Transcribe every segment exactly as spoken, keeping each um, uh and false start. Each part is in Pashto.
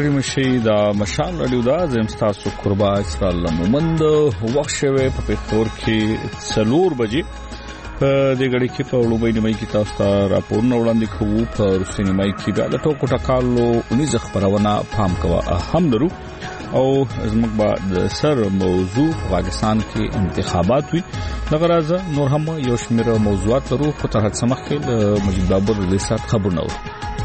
ستړي مشي دا مشال رادیو دا زم تاسو قربا اسرائیل مومند وخت شوه په پېښور کې څلور بجې د غړي کې په لوبې نیمه کې تاسو ته راپورونه وړاندې کوو په روسي نیمه کې بیا د ټوکو ټکالو انیز خبرونه پام کوه هم درو او زموږ بعد سر موضوع پاکستان کې انتخابات وي دغه راز نور هم یو شمېر موضوعات لرو خو تر هڅه مخکې د مجید بابر د سات خبرونه وو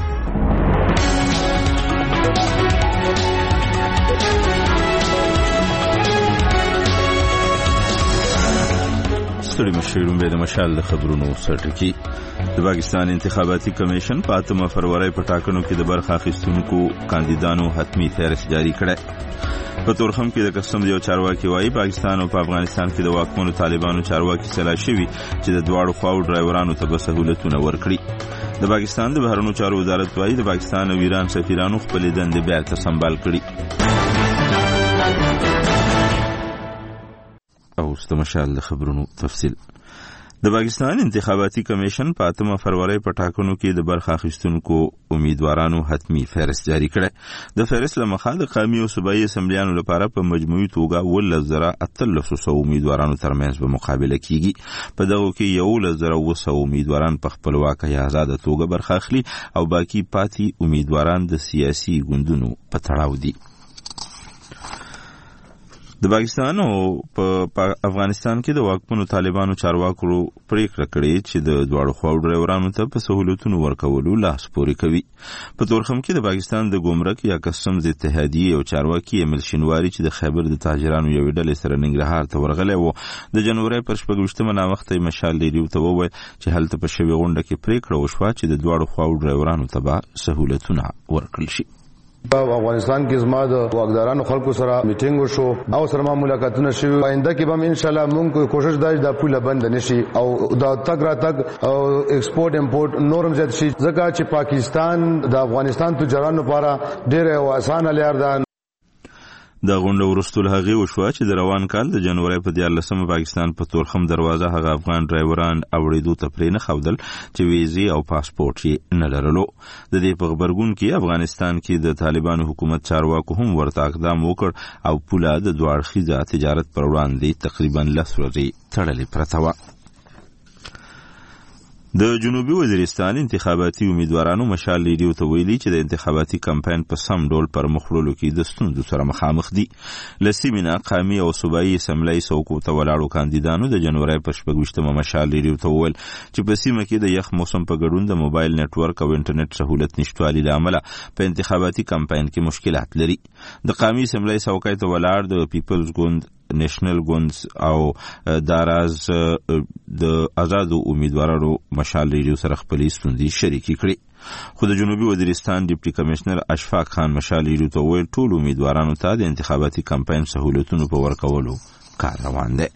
ستړي مشرون به د مشال د خبرونو سرټکی د پاکستان انتخاباتي کمیشن په اتمه فروری په ټاکنو کې د برخه اخیستونکو کاندیدانو حتمی فهرست جاری کړه. په تورخم کې د قسم یو چارواکي وايي پاکستان او په افغانستان کې د واکمنو طالبانو چارواکي سلا شوي چې د دواړو خواو ډرایورانو ته به سہولتونه ورکړي. د پاکستان د بهرنیو چارو وزارت وايي د پاکستان او ایران سفیرانو خپل دندې بیرته سمبال کړي. او ستمشال د خبرونو تفصیل. د پاکستان انتخاباتي کمیشن په اتمه فروری په ټاکنو کې د برخه اخیستونکو امیدوارانو حتمی فهرست جاری کړه. د فهرست لمخه د قومي او صوبایي اسمبلیانو لپاره په مجموعي توګه ولس زره اتلس سو امیدوارانو ترمنځ به مقابله کیږي. په دغه کې یو لس زره و سو امیدواران په خپلواک یا آزاد توګه برخه اخلي او باقي پاتې امیدواران د سیاسي ګوندونو په تړاو دي. د پاکستان او په افغانستان کې د واکمنو طالبانو چارواکو پریکړه کړې چې د دواړو خواو ډرایورانو ته په سہولتونو ورکولو لاس پورې کوي. په تورخم کې د پاکستان د ګمرک یا کسټمز اتحادیې او چارواکي امل شینواری چې د خیبر د تاجرانو یو ډلې سره ننګرهار ته ورغلی و د جنوري پر شپږویشتمه ناوخته مشال ریډیو ته وویل چې هلته په شوې غونډه کې پریکړه وشوه چې د دواړو خواو ډرایورانو ته به سہولتونه ورکړل شي. افغانستان کې زما د واکدارانو خلکو سره میټینګ وشو او سره ما ملاقاتونه شوي. آینده کې به ان شاء الله موږ کوشش دای د پوله بند نشي او دا تک را تک او ایکسپورټ امپورټ نورم زیات شي ځکه چې پاکستان د افغانستان تجارانو لپاره ډېر اسانه لار ده. د غونډه ورستول هغه وشوه چې د روان کال د جنوري په دیارلسمه پاکستان په تورخم دروازه هغه افغان ډرایوران اوریدو ته پرې نه خودل چې ویزي او پاسپورت یې نه لرلو. د دې په خبرګون کې افغانستان کې د طالبانو حکومت چارواکو هم ورته اقدام وکړ او پوله د دوه اړخیزه تجارت پر وړاندې تقریبا لس ورځې تړلې پرته وه. د جنوبي وزیرستان انتخاباتي امیدوارانو مشال ریډیو ته ویلي چې د انتخاباتي کمپاین په سم ډول پر مخ وړلو کې د ستونزو سره مخامخ دي. له سیمې نه قومي او صوبایي اسمبلۍ څوکو ته ولاړو کاندیدانو د جنوري پر شپږویشتمه مشال ریډیو ته وویل چې په سیمه کې د یخ موسم په ګډون د موبایل نتورک او انټرنیټ سہولت نشټوالي له امله په انتخاباتي کمپاین کې مشکلات لري. د قومي اسمبلۍ څوکۍ ته ولاړ د پیپلز ګوند نېشنل ګوندز او داراز د آزادو امیدوارانو مشال ریډیو سره خپلې ستونزې شریکې کړې. خو د جنوبي وزیرستان ډیپټي کمشنر اشفاق خان مشال ریډیو ته وویل ټول امیدوارانو ته د انتخاباتي کمپاین سہولتونو په ورکولو کار روان دی.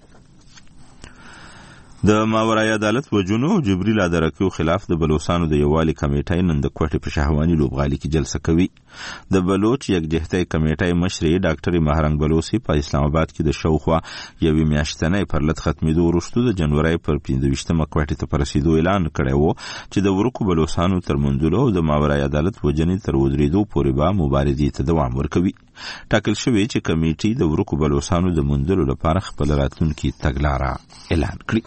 د ماورای عدالت وجونو جبري لادرکیو خلاف د بلوچستانو د یووالي کمیټې نن د کوټې په شهواني لوبغالي کې جلسه کوي. د بلوچ یکجهتۍ کمیټې مشري ډاکټر مهرنګ بلوچي په اسلام آباد کې د شاوخوا یوې میاشتنۍ پر لټ ختمېدو وروسته د جنوري پر پنځه-ویشتمه کوټې ته پر رسیدو اعلان کړی و چې د ورکو بلوچستانو تر موندلو او د ماورای عدالت وجنې تر ودرېدو پورې به مبارزې ته دوام ورکوي. ټاکل شوی چې کمیټې د ورکو بلوچستانو د موندلو لپاره خپل راتلونکي تګلاره اعلان کړي.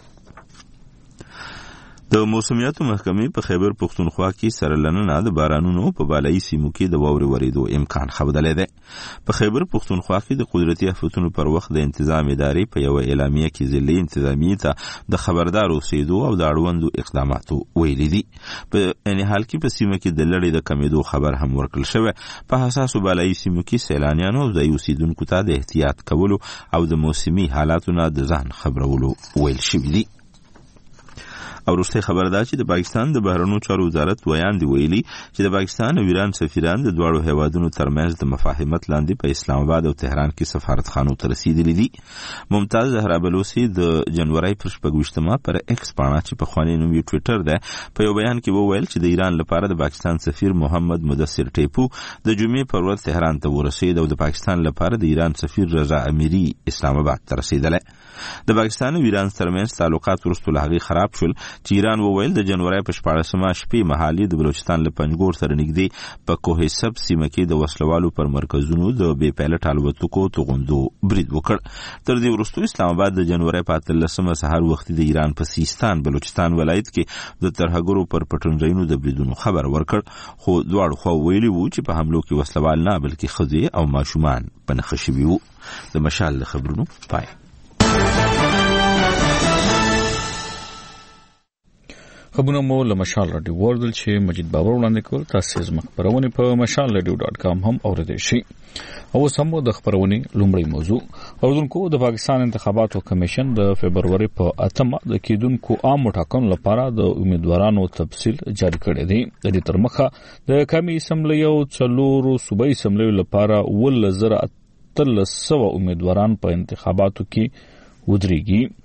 د موسمیاتو محکمې په خیبر پښتونخوا کې سره لننه د بارانونو په بالایي سیمو کې د واورې ورېدو امکان ښودلی دی. په خیبر پښتونخوا کې د قدرتي آفتونو پر وخت د انتظام ادارې په یوه اعلامیه کې ضلعي انتظامیې ته د خبردار اوسېدو او د اړوندو اقداماتو ویلي دي. په عین حال کې په سیمه کې د لړۍ د کمېدو خبر هم ورکړل شوی. په حساسو بالایي سیمو کې سیلانیانو او ځایي اوسېدونکو ته د احتیاط کولو او د موسمي حالاتو نه د ځان خبرولو ویل شوي دي. او وروسته خبر ده چې د پاکستان د بهرنیو چارو وزارت ویاندې ویلي چې د پاکستان او ایران سفیران د دواړو هیوادونو ترمنځ د مفاهمت لاندې په اسلام آباد او تهران کې سفارتخانو ته رسیدلي دي. ممتاز زهرا بلوچي د جنوري پر شپږویشتمه پر ایکس باندې چې په خواني نوم یې ټویټر ده په یو بیان کې وویل چې د ایران لپاره د پاکستان سفیر محمد مدثر ټیپو د جمعې پر ورځ تهران ته ورسید او د پاکستان لپاره د ایران سفیر رضا امیری اسلام آباد ته رسیدلی. د پاکستان او ایران ترمنځ تعلقات وروسته له هغې خراب شول چې ایران وویل د جنوري په شپاړسمه شپې مهال د بلوچستان له پنجګور سره نږدې په کوه سب سیمه کې د وسلوالو پر مرکزونو د بې پیلوټ الوتکو توغندو برید وکړ. تر دې وروسته اسلام آباد د جنوري په اتلسمه سهار وختي د ایران په سیستان بلوچستان ولایت کې د ترهګرو پر پټنځایونو د بریدونو خبر ورکړ، خو دواړو خوا ویلي وو چې په حملو کې وسلوال نه بلکې ښځې او ماشومان په نښه شوي وو. د مشال د خبرونو پای. خبرونه مو له مشال رادیو وردل چې مجید باور وړاندې کول. تاسو زموږ خبرونه په مشال رادیو ډاټ کام هم اوریدئ شئ. او سمو د خبرونه لومړی موضوع اوردونکو د پاکستان انتخاباتو کمیشن د فبرवरी په اتمه د کېدونکو عام ټاکنو لپاره د امیدوارانو تفصیل جاری کړی دی. د دې تر مخه د قومي اسمبلی او څلورو صوبایي اسمبلی لپاره ول زر اتلس سوه امیدواران په انتخاباتو کې ودرېږي.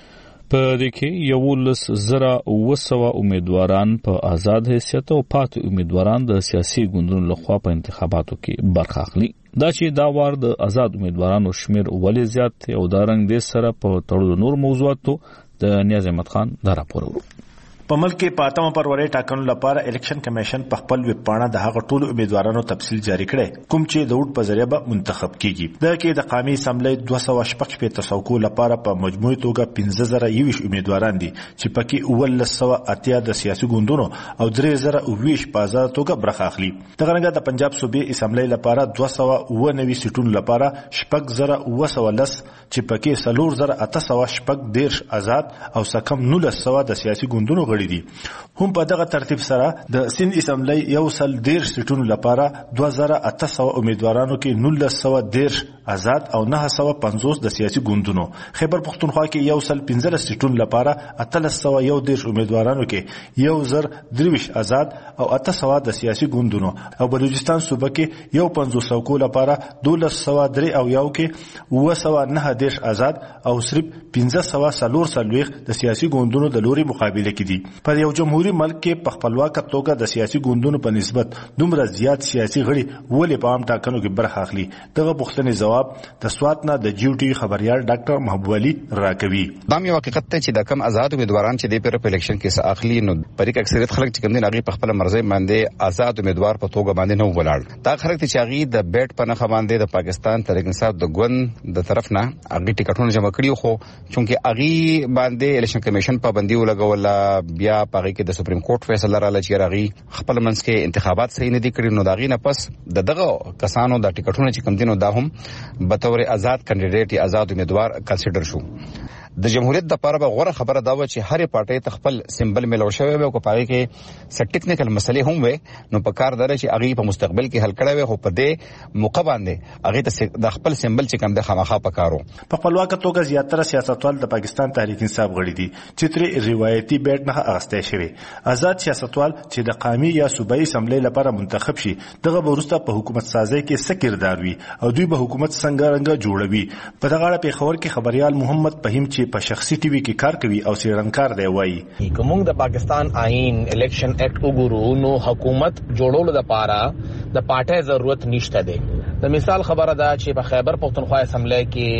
په دې کې یولس زره اوه سوه امیدواران په آزاد حیثیت او پاتې امیدواران د سیاسي ګوندونو لخوا په انتخاباتو کې برخه اخلي. دا چې دا وار د آزاد امیدوارانو شمیر ولې زیات او دا رنګ دې سره په تړلو نور موضوعاتو د نیاز احمد خان دا راپور ورو. په ملک کې په اتمه فروری ټاکنو لپاره الیکشن کمیشن په خپل ویب پاڼه د هغه ټولو امیدوارانو تفصیل جاری کړي کوم چې د ووټ په ذریعہ به منتخب کیږي. دا کې د قومي اسمبلی دوه سوه شپږ شپېته څوکو لپاره په مجموعي توګه پنځه زره یوویشت امیدواران دي چې پکې اوولس سوه اتیا د سیاسي ګوندونو او درې زره اوویشت په آزاده توګه برخه اخلي. دغه رنګه د پنجاب صوبې اسمبلی لپاره دوه سوه اووه نوي سیټونو لپاره شپږ زره اووه سوه لس چې پکې څلور زره اته سوه شپږ دېرش آزاد او سکم نولس سوه د سیاسي ګوندونو غړي دي. هم په دغه ترتیب سره د سند اسمبلی یو سل دېرش سیټونو لپاره دوه زره اته سوه امیدوارانو کې نولس سوه دېرش آزاد او نه سوه پنځوس د سیاسي ګوندونو. خیبر پښتونخوا کې یو سل پنځلس سیټونو لپاره اتلس سوه یو دېرش امیدوارانو کې یو زر درویشت آزاد او اته سوه د سیاسي ګوندونو او بلوچستان صوبه کې یو پنځوس څوکو لپاره دولس سوه درې او یو کې اوه سوه نه دېرش آزاد او صرف پنځه سوه څلور څلوېښت د سیاسي ګوندونو د لوري مقابله کې دي. پر یو جمهوریت ملک کې په خپلواکه توګه د سیاسي ګوندونو په نسبت دومره زیات سیاسي غړي ولې په عام ټاکنو کې برخه اخلي؟ دغه پوښتنې جواب د سوات نه د جیو ټي خبريال ډاکټر محبوب علي راکوي. دا یو حقیقت دی چې د کم آزاد امیدواران چې د په الیکشن کې اخلي نو پرې اکثریت خلک چې کوم دي هغه په خپل مرزي باندې آزاد امیدوار په توګه باندې نه ولاړ. دا خلک چې هغه د بیٹ په نخ باندې د پاکستان تحریک انصاف د ګوند د طرف نه هغه ټیکټونه جمع کړي خو چونکه هغه باندې الیکشن کمیشن پابندي ولګول بیا پاره کې د سپریم کورټ فیصله رااله چې راغی خپل منځ کې انتخابات صحیح نه دي کړی نو داغي نه پس د دغه کسانو د ټیکټونو چې کم دینو دا هم به تور آزاد کینډیډیټ یا آزاد امیدوار کنسیډر شو. د جمهوریت د پاره به غوړه خبره دا و چې هر پارټي تخپل سمبل ملو شوی او کو پاره کې س ټیکنیکل مسلې هم وي نو په کار دره چې هغه په مستقبل کې حل کړي وي خو په دې موقع باندې هغه ته د خپل سمبل چې کم د خامخا پکارو. په خپلواکه توګه زیاتره سیاستوال د پاکستان تحریک انصاف غړي دي چې تر روایتي بیٹ نه اغسته شوی. آزاد سیاستوال چې د قومي یا صوبایي اسمبلی لپاره منتخب شي دغه ورسته په حکومت سازي کې څه کردار وي او دوی به حکومت څنګه رنګ جوړوي. په دغه اړه په خبر کې خبريال محمد فهیم چې په شخصي ټي وي کې کار کوي او سیرنکار دی وایي کوم د پاکستان آئین الیکشن ایکټ وګورو نو حکومت جوړولو لپاره د پارټي ضرورت نشته دی. د مثال خبره ده چې په خیبر پښتونخوا اسمبلی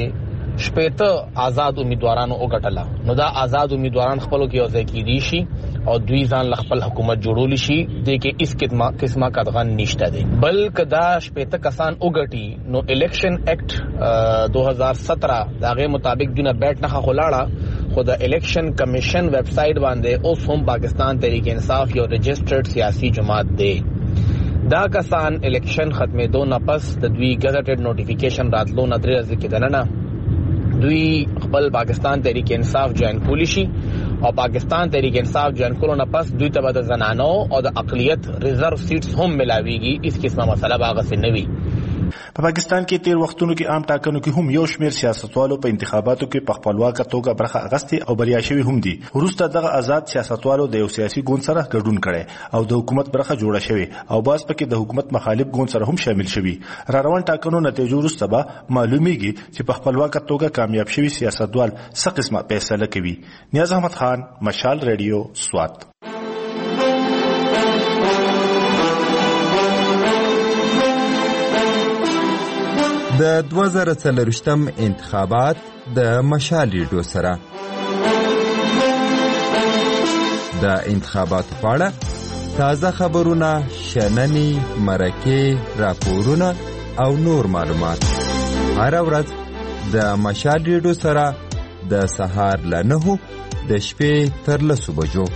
کې شپېته آزاد امیدوارانو وګټله نو دا آزاد امیدواران خپلو کې یوځای کیدي شي او دوی ځان خپل حکومت جوړول شي د کې اس قسمه قسمه قدغن نشته دی. بلکې دا شپېته کسان وګټي نو الیکشن ایکټ دو هزار سترہ داغه مطابق دونه بیٹ نه خلاړه خو د الیکشن کمیشن ویب سټ باندې اوس هم پاکستان تحریک انصاف یو رجسٹرډ سیاسی جماعت دی. دا کسان الیکشن ختمېدو نه پس د دوی ګزټډ نوټیفیکیشن راتلو نه درې ورځې کې دننه دوی خپل پاکستان تحریک انصاف جوائن کولی شي او پاکستان تحریک انصاف جوائن کولو نه پس دوی ته د زنانو او د اقلیت ریزرو سیټس هم ملاويږي. اس قسمه مسله باغ سے نوي. په پاکستان کې تیر وختونو کې عام ټاکنو کې هم یو شمیر سیاستوالو په انتخاباتو کې په خپلواکه توګه برخه اخیستې او بریا شوي هم دي. وروسته دغه آزاد سیاستوالو د یو سیاسي ګوند سره ګډون کړي او د حکومت برخه جوړه شوې او باز پکې د حکومت مخالف ګوند سره هم شامل شوي. را روان ټاکنو نتیجو وروسته به معلومیږي چې په خپلواکه توګه کامیاب شوي سیاستوال څه قسمه فیصله کوي. نیاز احمد خان، مشال ریډیو، سوات. د دوه زره څلرویشتم انتخابات د مشال ریډیو سره د انتخاباتو په اړه تازه خبرونه، شننې، مرکې، راپورونه او نور معلومات هر ورځ د مشال ریډیو سره د سهار له نهو د شپې تر لسو بجو.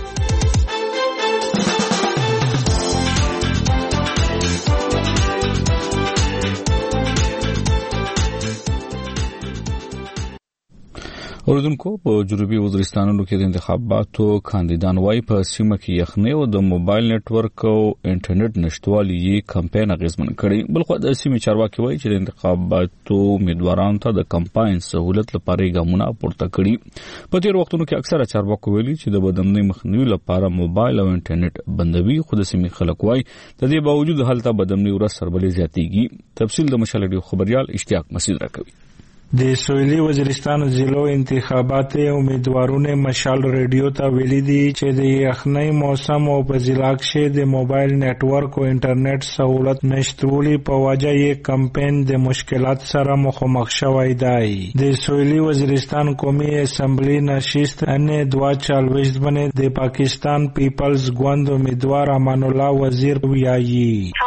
اوردونکو په جنوبي وزیرستانونو کې د انتخاباتو کاندیدان وايي په سیمه کې یخنۍ او د موبایل نتورک او انټرنیټ نشټوالي یې کمپاین اغیزمن کړي. بلخو د سیمې چارواکي وايي چې د انتخاباتو امیدوارانو ته د کمپاین سہولت لپاره ګامونه پورته کړي. په تیر وختونو کې اکثره چارواکو ویلي چې د بدنۍ مخنیوي لپاره موبایل او انټرنیټ بندوي، خو د سیمې خلک وايي د دې باوجود هلته بدنۍ ورځ سربلې زیاتېږي. تفصیل د مشال خبريال اشتیاق مسعود راکوي. د سویلي وزیرستان ضلعو انتخابات امیدوارونه مشال ریډیو ته ویلي دي چې د یخنۍ موسم او په ضلع کې د موبایل نتورک او انټرنیټ سہولت نشټولي په وجه یې کمپاین د مشکلات سره مخامخ شوی دی. د سویلي وزیرستان قومي اسمبلی نشست ان دوا چالويشت باندې د پاکستان پیپلز ګوند امیدوار امان الله وزیر ویایي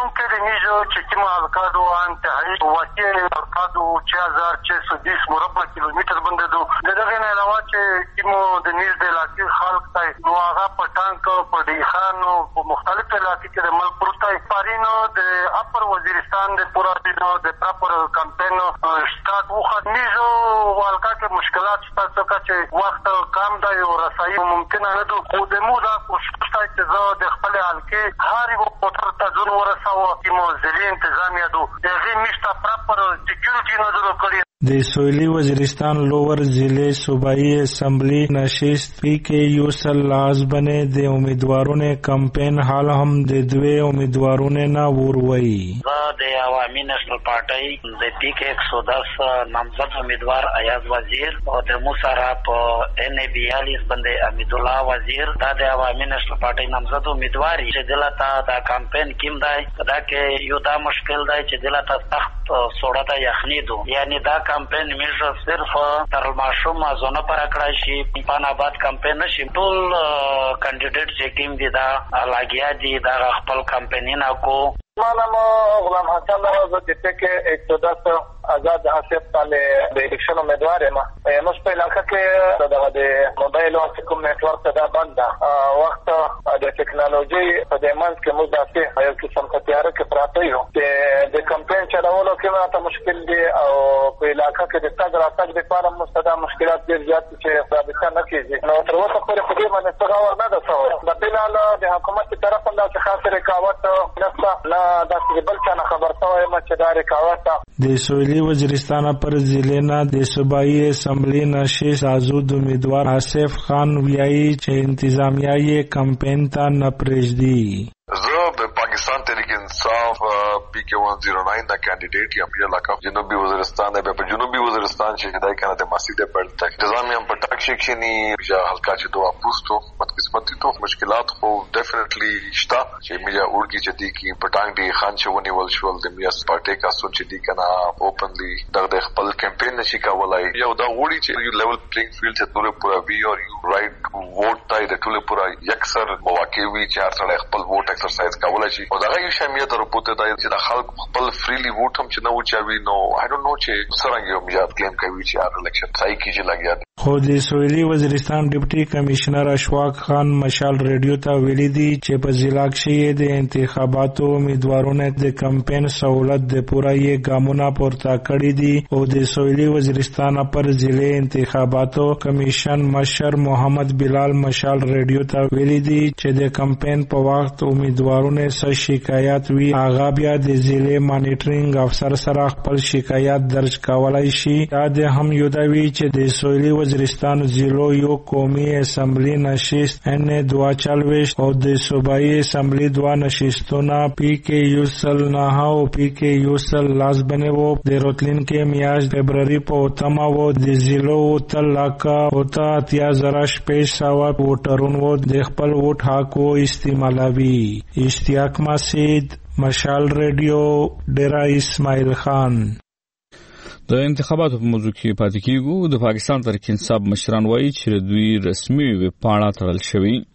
چتیم الکادو انتهایی وسیع الکادو چه هزار چه سو بیس مربع کیلومتر بنده دو دغه نه علاوه چې تیمو د نیز د علاقې خلک ته نو هغه په ټانک په دیخانو په مختلف علاقې کې د ملک پروتای پارینو د اپر وزیرستان د پورا د پراپر کمپاین سٹارټ وخت نیزو والکا کې مشکلات شته چې وخت کم دی او رسایي ممکن نه ده. خو د مو دا کوشش کوي چې زه د خپل حلقې هاري وو پوتر ته ځون ورساو تیمو ځلې انتظامیه دو دغه میشته پراپر سکیورټي نظر کړی. د سویلي وزیرستان لوور ضلع صوبائی اسمبلی نشست پی کے یو سلاز بنے د امیدواروں کمپین حال هم د دوی امیدواروں نه وروي. د عوامي نېشنل پارټي د پی کے ایک سو دس نامزد امیدوار ایاز وزیر او د موسرا په ان ای بی الیس باندې امید الله وزیر دا د عوامي نېشنل پارټي نامزد امیدواري چې دلته دا کمپین کیم دی دا کې یو دا مشکل دی چې دلته سخت سوړه ده یخني دو یعنی دا کمپین میشه صرف تر ماشوم ازونه پر کړای شي پان آباد کمپین نشي ټول کاندیډیټ چې کیم دي دا لاګیا دي دا خپل کمپینینه کو. مانا غلام حسن از دیپک ایک سو دس آزاد حسیب تاله د الیکشن امیدوار ما مش په علاقه کې دغه د موبایل او کوم نتورک دا بند وخت د ټکنالوژي په دمنځ کې مضافه یو قسم ختیار کې پراته یو چې د کمپاین چلولو کې ماته مشکل دي او په علاقه کې د تاګ راتګ لپاره مستدا مشکلات ډیر زیات چې ثابت نه کیږي. نو تر اوسه پورې په دې باندې څه غوړ نه ده سو د بلال د حکومت طرف نه څه خاصه رکاوټ نشته دا چې بل څه خبر ته ما چې دا رکاوټ د سویلي وزیرستان پر ضلع نه د صوبائی اسمبلی نشست آزاد امیدوار آصف خان ویایي چې انتظامیه یې کمپاین ته نه پرېږدي. زه د پاکستان تحریک انصاف پی کے ون زیرو نائن دا کینڈیڈیٹ یم یہ علاقہ جنوبی وزیرستان ہے په جنوبی وزیرستان چې دای کنه د مسجد په تک نظام یم په ټاک شکشنی یا حلقہ چې دوه پوسټو بدقسمتی تو مشکلات خو ډیفینیټلی شته چې میا اورګي چې دی کی پټانګ دی خان شونی ول شول د میاس پارټي کا سوچ دی کنه اوپنلی د خپل کمپاین نشي کولای یو دا وړي چې یو لیول پلینګ فیلډ ته ټول پورا وی او یو رائټ ووټ تای د ټول پورا یکسر مواقع وی چې هر څړ خپل ووټ ایکسرسایز کولای شي او دا یو شمیت رپورټ دی چې د خلک خپل فریلی ووټ هم چې نو چاوي نو آی ډونټ نو چې څنګه یو میاد کلیم کوي چې هر الیکشن صحیح کیږي لګیا. خو د سویلي وزیرستان ډیپټي کمشنر اشواق خان مشال ریډیو ته ویلي دي چې په ضلع کې د انتخاباتو امیدوارونو د کمپاین سہولت د پوره یې ګامونه پورته کړی دي او د سویلي وزیرستان پر ضلع انتخاباتو کمیشن مشر محمد بلال مشال ریډیو ته ویلي دي چې د کمپاین په وخت امیدوارونو سره شکایت وی هغه بیا د ضلع مانیټرینګ افسر سره خپل شکایت درج کولای شي. دا د هم یو دا وی چې د سویلي وزیرستان ضلع یو قومي اسمبلی نشست ان دوا چالويشت او د صوبایي اسمبلی دوا نشستونه پی کے یو سل نه او پی کے یو سل لاس بنه وو د روتلین کې میاش فبرवरी په اتما وو د ضلع او تلکا او تا اتیا زرا شپږ سو ووټرون وو د خپل ووټ حق او استعمالوي. اشتیاق مسعود مشال ریډیو ډیرا اسماعیل خان. د انتخاباتو په موضوع کې پاتې کیږو. د پاکستان تحریک انصاف مشران وایي چې دوی رسمي ویب پاڼه تړل شوی.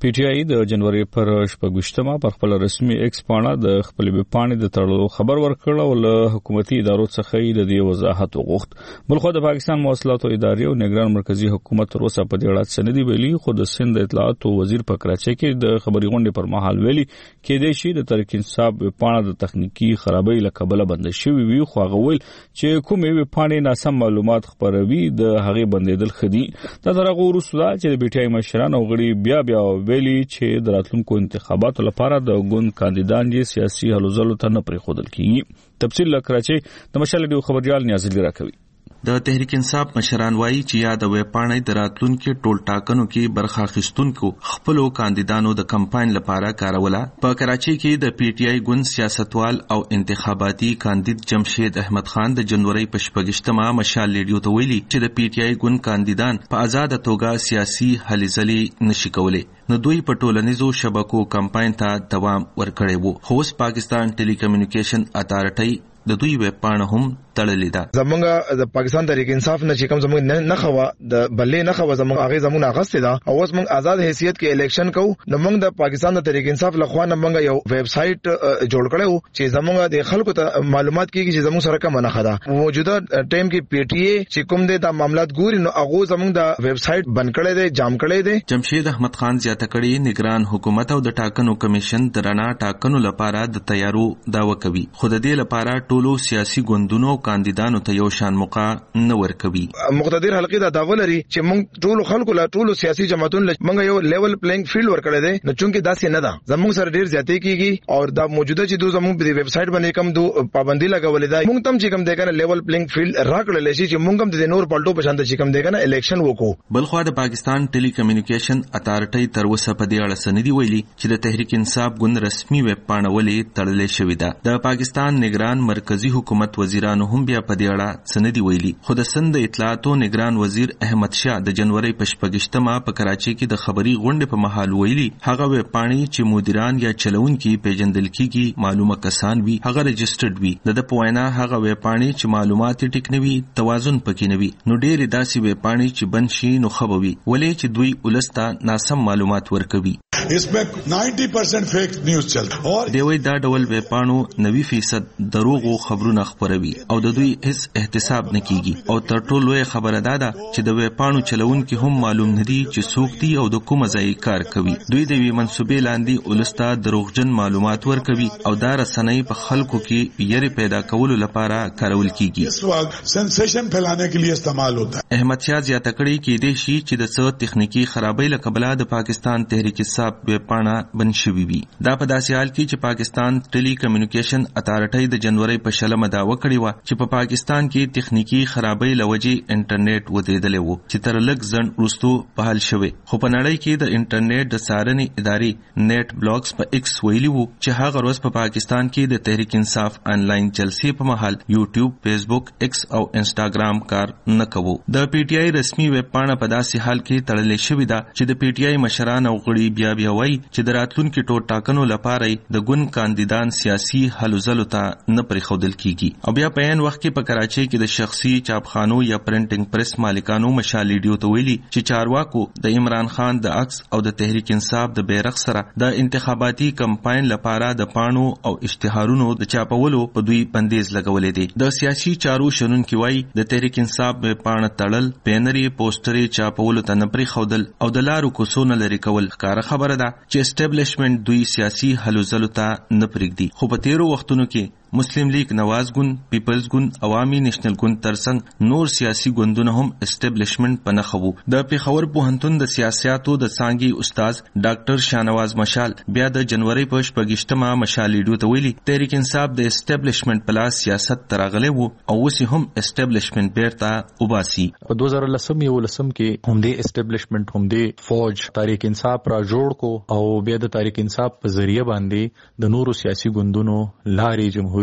پی ټی آی د جنوري پر شپږشتمه پر خپل رسمي ایکس پاڼه د خپل وپاڼې د تړلو خبر ورکړ او له حکومتي ادارو څخه د دې وضاحت وغوښت. بلخو د پاکستان مواصلات ادارې او نگران مرکزی حکومت تر اوسه په دې اړه څه نه دی ویلي، خو د سند اطلاعات وزیر په کراچۍ کې د خبري غونډې پر مهال ویلي کې د شي د تحریک انصاف وپاڼه د تخنیکی خرابۍ له کبله بند شوې وي، خو هغه ویل چې کومې وپاڼې ناسم معلومات خپروي د هغې بندیدل خدي. دا ترغه ورسره چې د بي ټي آی مشران او غړي بیا بیا ویلي چې د راتلونکو انتخاباتو لپاره د ګوند کاندیدان یې سیاسي هلو ځلو ته نه پرېښودل کیږي. تفصیل له کراچۍ د مشال ډیو خبريال نیاز علی راکوي. د تحریک انصاف مشران وایي چې یا د ویپاڼې د راتلونکو ټول ټاکنو کې برخه اخیستونکو خپل کاندیدانو د کمپاین لپاره کاروله. په کراچۍ کې د پی ټی آی ګوند سیاستوال او انتخاباتي کاندید جمشید احمد خان د جنوري په شپږشتمه مشال ریډیو ته ویلي چې د پی ټی آی ګوند کاندیدان په آزاد توګه سیاسي هلې ځلې نشي کولای، نو دوی په ټولنیزو شبکو کمپاین ته دوام ورکړی وو. خو اوس پاکستان ټیلی کمیونیکیشن اتارټي د دوی ویبپاڼه هم تړلې ده. زمونږ د پاکستان تحریک انصاف نه چې کوم زمونږ نه خوا د بلې نه خوا زمونږ هغه زمونږ اغسته ده او اوس موږ آزاد حیثیت کې الیکشن کوو. نو موږ د پاکستان د تحریک انصاف لخوا نه موږ یو ویب سټ جوړ کړو چې زمونږ د خلکو ته معلومات کیږي چې زمونږ سره کوم نه خدا موجوده ټیم کې پی ټی ای چې کوم د معاملات ګوري نو هغه زمونږ د ویب سټ بند کړی دی، جام کړی دی. جمشید احمد خان زیاته کړي نگران حکومت او د ټاکنو کمیشن د رڼا ټاکنو لپاره د تیارو داوا کوي، خو د دې لپاره ټولو سیاسي ګوندونو کاندیدانو ته یو شان موقع نه ورکوي. مقتدر حلقې دا داوا لري چې موږ ټول خلکو لا ټول سیاسي جماعتونو موږ یو لیول پلینګ فیلډ ورکړی دی، نو چونکه داسې نه ده زموږ سره ډیر زیاتې کیږي او دا موجوده چې دوی زموږ په ویب سټ باندې کوم دو پابندي لګولې ده، موږ تم چې کوم دی کنه لیول پلینګ فیلډ راکړل شي چې موږ هم د نور پالټو په شان د چې کوم دی کنه الیکشن وکړو. بلخو د پاکستان ټیلی کمیونیکیشن اتارټي تر اوسه په دې اړه سندي ویلي چې د تحریک انصاف ګوند رسمي ویب پاڼه ولې تړلې شوې ده. د پاکستان نگران مرکزی حکومت وزیرانو هم بیا په دې اړه سندي ویلي، خو د سند اطلاعاتو نگران وزیر احمد شاه د جنوري په شپږشتمه په کراچۍ کې د خبري غونډې په مهال ویلي هغه ویبپاڼې چې مدیران یا چلونکي پیژندل کیږي معلومه کسان وي هغه رجسټرډ وي. د د پوینا هغه ویبپاڼې چې معلومات ټیک نه وي توازن پکې نه وي، نو ډېر داسې ویبپاڼې چې بند شي نو خبوي ولې چې دوی ولسته ناسم معلومات ورکوي. इसमें نوي परसेंट فیک نیوز چلتا اور دوی دا ډول ویبپاڼو نوي فیصد دروغو خبرونه خبروي او د دوی هیڅ احتساب نه کیږي. او تر ټولو لوی خبره ده دا چې د ویبپاڼو چلونکي هم معلوم نه دي چې څوک دي او د کومه ځای کار کوي. دوی د وی منسوبې لاندې ولسته دروغجن معلومات ورکوي او دا رسنۍ په خلکو کې یری پیدا کولو لپاره کارول کیږي. اس وخت سنسیشن پھیلانے کے لیے استعمال ہوتا ہے. احمد شاه زیاته کړي کې د شي چې د څو تخنیکی خرابۍ له کبله د پاکستان تحریک انصاف ویبپاڼه بند شوې وي. دا په داسې حال کې چې پاکستان ټیلی کمیونیکیشن اتارټي د جنوري په شلمه داوا کړې و چې په پاکستان کې تخنیکی خرابۍ لوجې انټرنیټ ودرېدلې وو چې تر لږ ځنډ وروسته بحال شوه. خو په نړۍ کې د انټرنیټ د څارنې ادارې نیټ بلاکس په ایکس ویلي وو چې هغه ورځ په پاکستان کې د تحریک انصاف آنلاین جلسې په مهال یوټیوب، فیسبوک، ایکس او انسټاګرام کار نه کوو. د پی ټی آی رسمي ویبپاڼه په داسې حال کې تړلې شوې ده چې د پی ټی آی مشران او غړي بیا بیا وایي چې د راتلونکو ټول ټاکنو لپاره د ګوند کاندیدان سیاسي هلو ځلو ته نه پرېښودل کیږي. او بیا په عین وخت کې په کراچۍ کې د شخصي چاپخانو یا پرنټینګ پریس مالکانو مشال ریډیو ته ویلي چې چارواکو د عمران خان د عکس او د تحریک انصاف د بیرغ سره د انتخاباتي کمپاین لپاره د پاڼو او اشتهارونو د چاپولو په دوی بندیز لګولې دي. د سیاسي چارو شنونکي وایي د تحریک انصاف په پاڼه تړل، بینري پوسټري چاپولو ته نه پرېښودل او د لارو کوڅو نه لرې کول ښکاره خبره ده چې اسټابلیشمنت دوی سیاسي هلو ځلو ته نه پرېږدي. خو په تیرو وختونو کې مسلم لیگ نواز ګوند، پیپلز ګوند، عوامي نېشنل ګوند ترڅنګ نور سیاسي ګوندونه هم اسټابلیشمنت په نښه وو. د پیښور پوهنتون د سیاساتو د څانګې استاد ډاکټر شاهنواز مشال بیا د جنوري په شپږشتمه مشال ریډیو ته ویلي تحریک انصاف د اسټابلیشمنت په لاس سیاست ته راغلی وو او اوس هم اسټابلیشمنت بیرته وباسي. په دوه زره لسم یو لسم کې هم د اسټابلیشمنت هم د فوج تحریک انصاف را جوړ کو او بیا د تحریک انصاف په ذریعہ باندې د نورو سیاسي ګوندونو لارې جمهوریت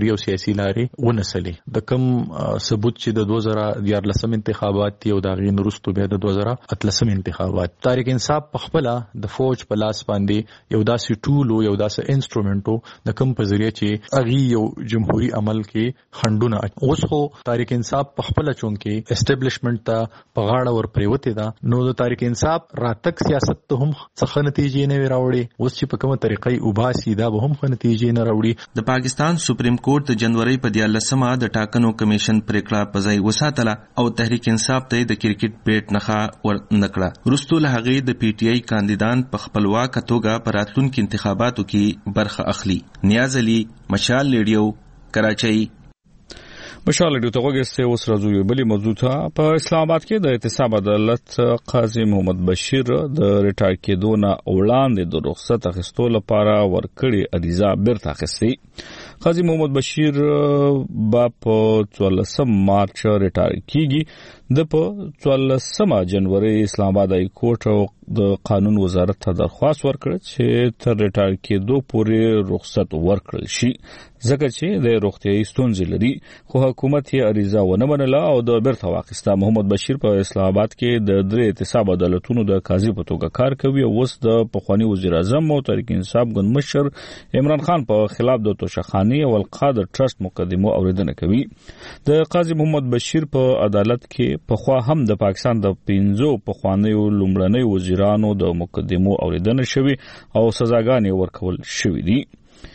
جمهوریت او سیاسي لارې ونسلې. د کم ثبوت چې د دوه زره دیارلسم انتخابات یو د غین وروسته بیا د دوه زره اتلسم انتخابات تحریک انصاف په خپل د فوج په لاس باندې یو داسې ټول او یو داسې انسټرومنټو د کم په ذریعہ چې اغي یو جمهوریت عمل کې خندونه اوس خو تحریک انصاف په خپل چون کې اسټابلیشمنت ته په غاړه ور پریوته ده. نو د تحریک انصاف راتک سیاست ته هم څه نتیجې نه وراوړي. اوس چې په کومه طریقې وباسي دا به هم ښه نتیجې نه راوړي. د پاکستان سپریم کورټ د جنوري په دیارلسمه د ټاکنو کمیشن پریکړه په ځای وساتله او تحریک انصاف ته د کرکټ بیټ نخښه ور نکړه. وروسته له هغې د پی ټی آی کاندیدان په خپلواک توګه په راتلونکو انتخاباتو کې برخه اخلي. نیاز علي، مشال ریډیو، کراچۍ. مشال ریډیو ته وګورئ. اوس راځو یو بلې موضوع ته. په اسلام آباد کې د احتساب عدالت قاضي محمد بشیر د ریټایر کېدو نه وړاندې د رخصت اخیستو لپاره ورکړې عریضه بیرته اخیستې. قاضي محمد بشیر با په څوارلسم مارچ ریټایر کیږي. د په څوارلسمه جنوري اسلام آباد های کورټ د قانون وزارت ته درخواست ورکړ چې تر ریټایر کېدو پورې رخصت ورکړل شي ځکه چې د روغتیايي ستونزې لري. خو حکومت یې عریضه ونه منله او د بیرته واخیسته. محمد بشیر په اسلام آباد کې د درې احتساب عدالتونو د قاضي په توګه کار کوي او اوس د پخوانی وزیر اعظم او تحریک انصاف ګوند مشر عمران خان په خلاف د توشخاني او القادر ټرست مقدمو اوریدنه کوي. د قاضي محمد بشیر په عدالت کې پخوا هم د پاکستان د پنځو پخوانیو لومړنۍ وزیرانو د مقدمو اوریدنه شوی او سزاګانې ورکول شوې دي.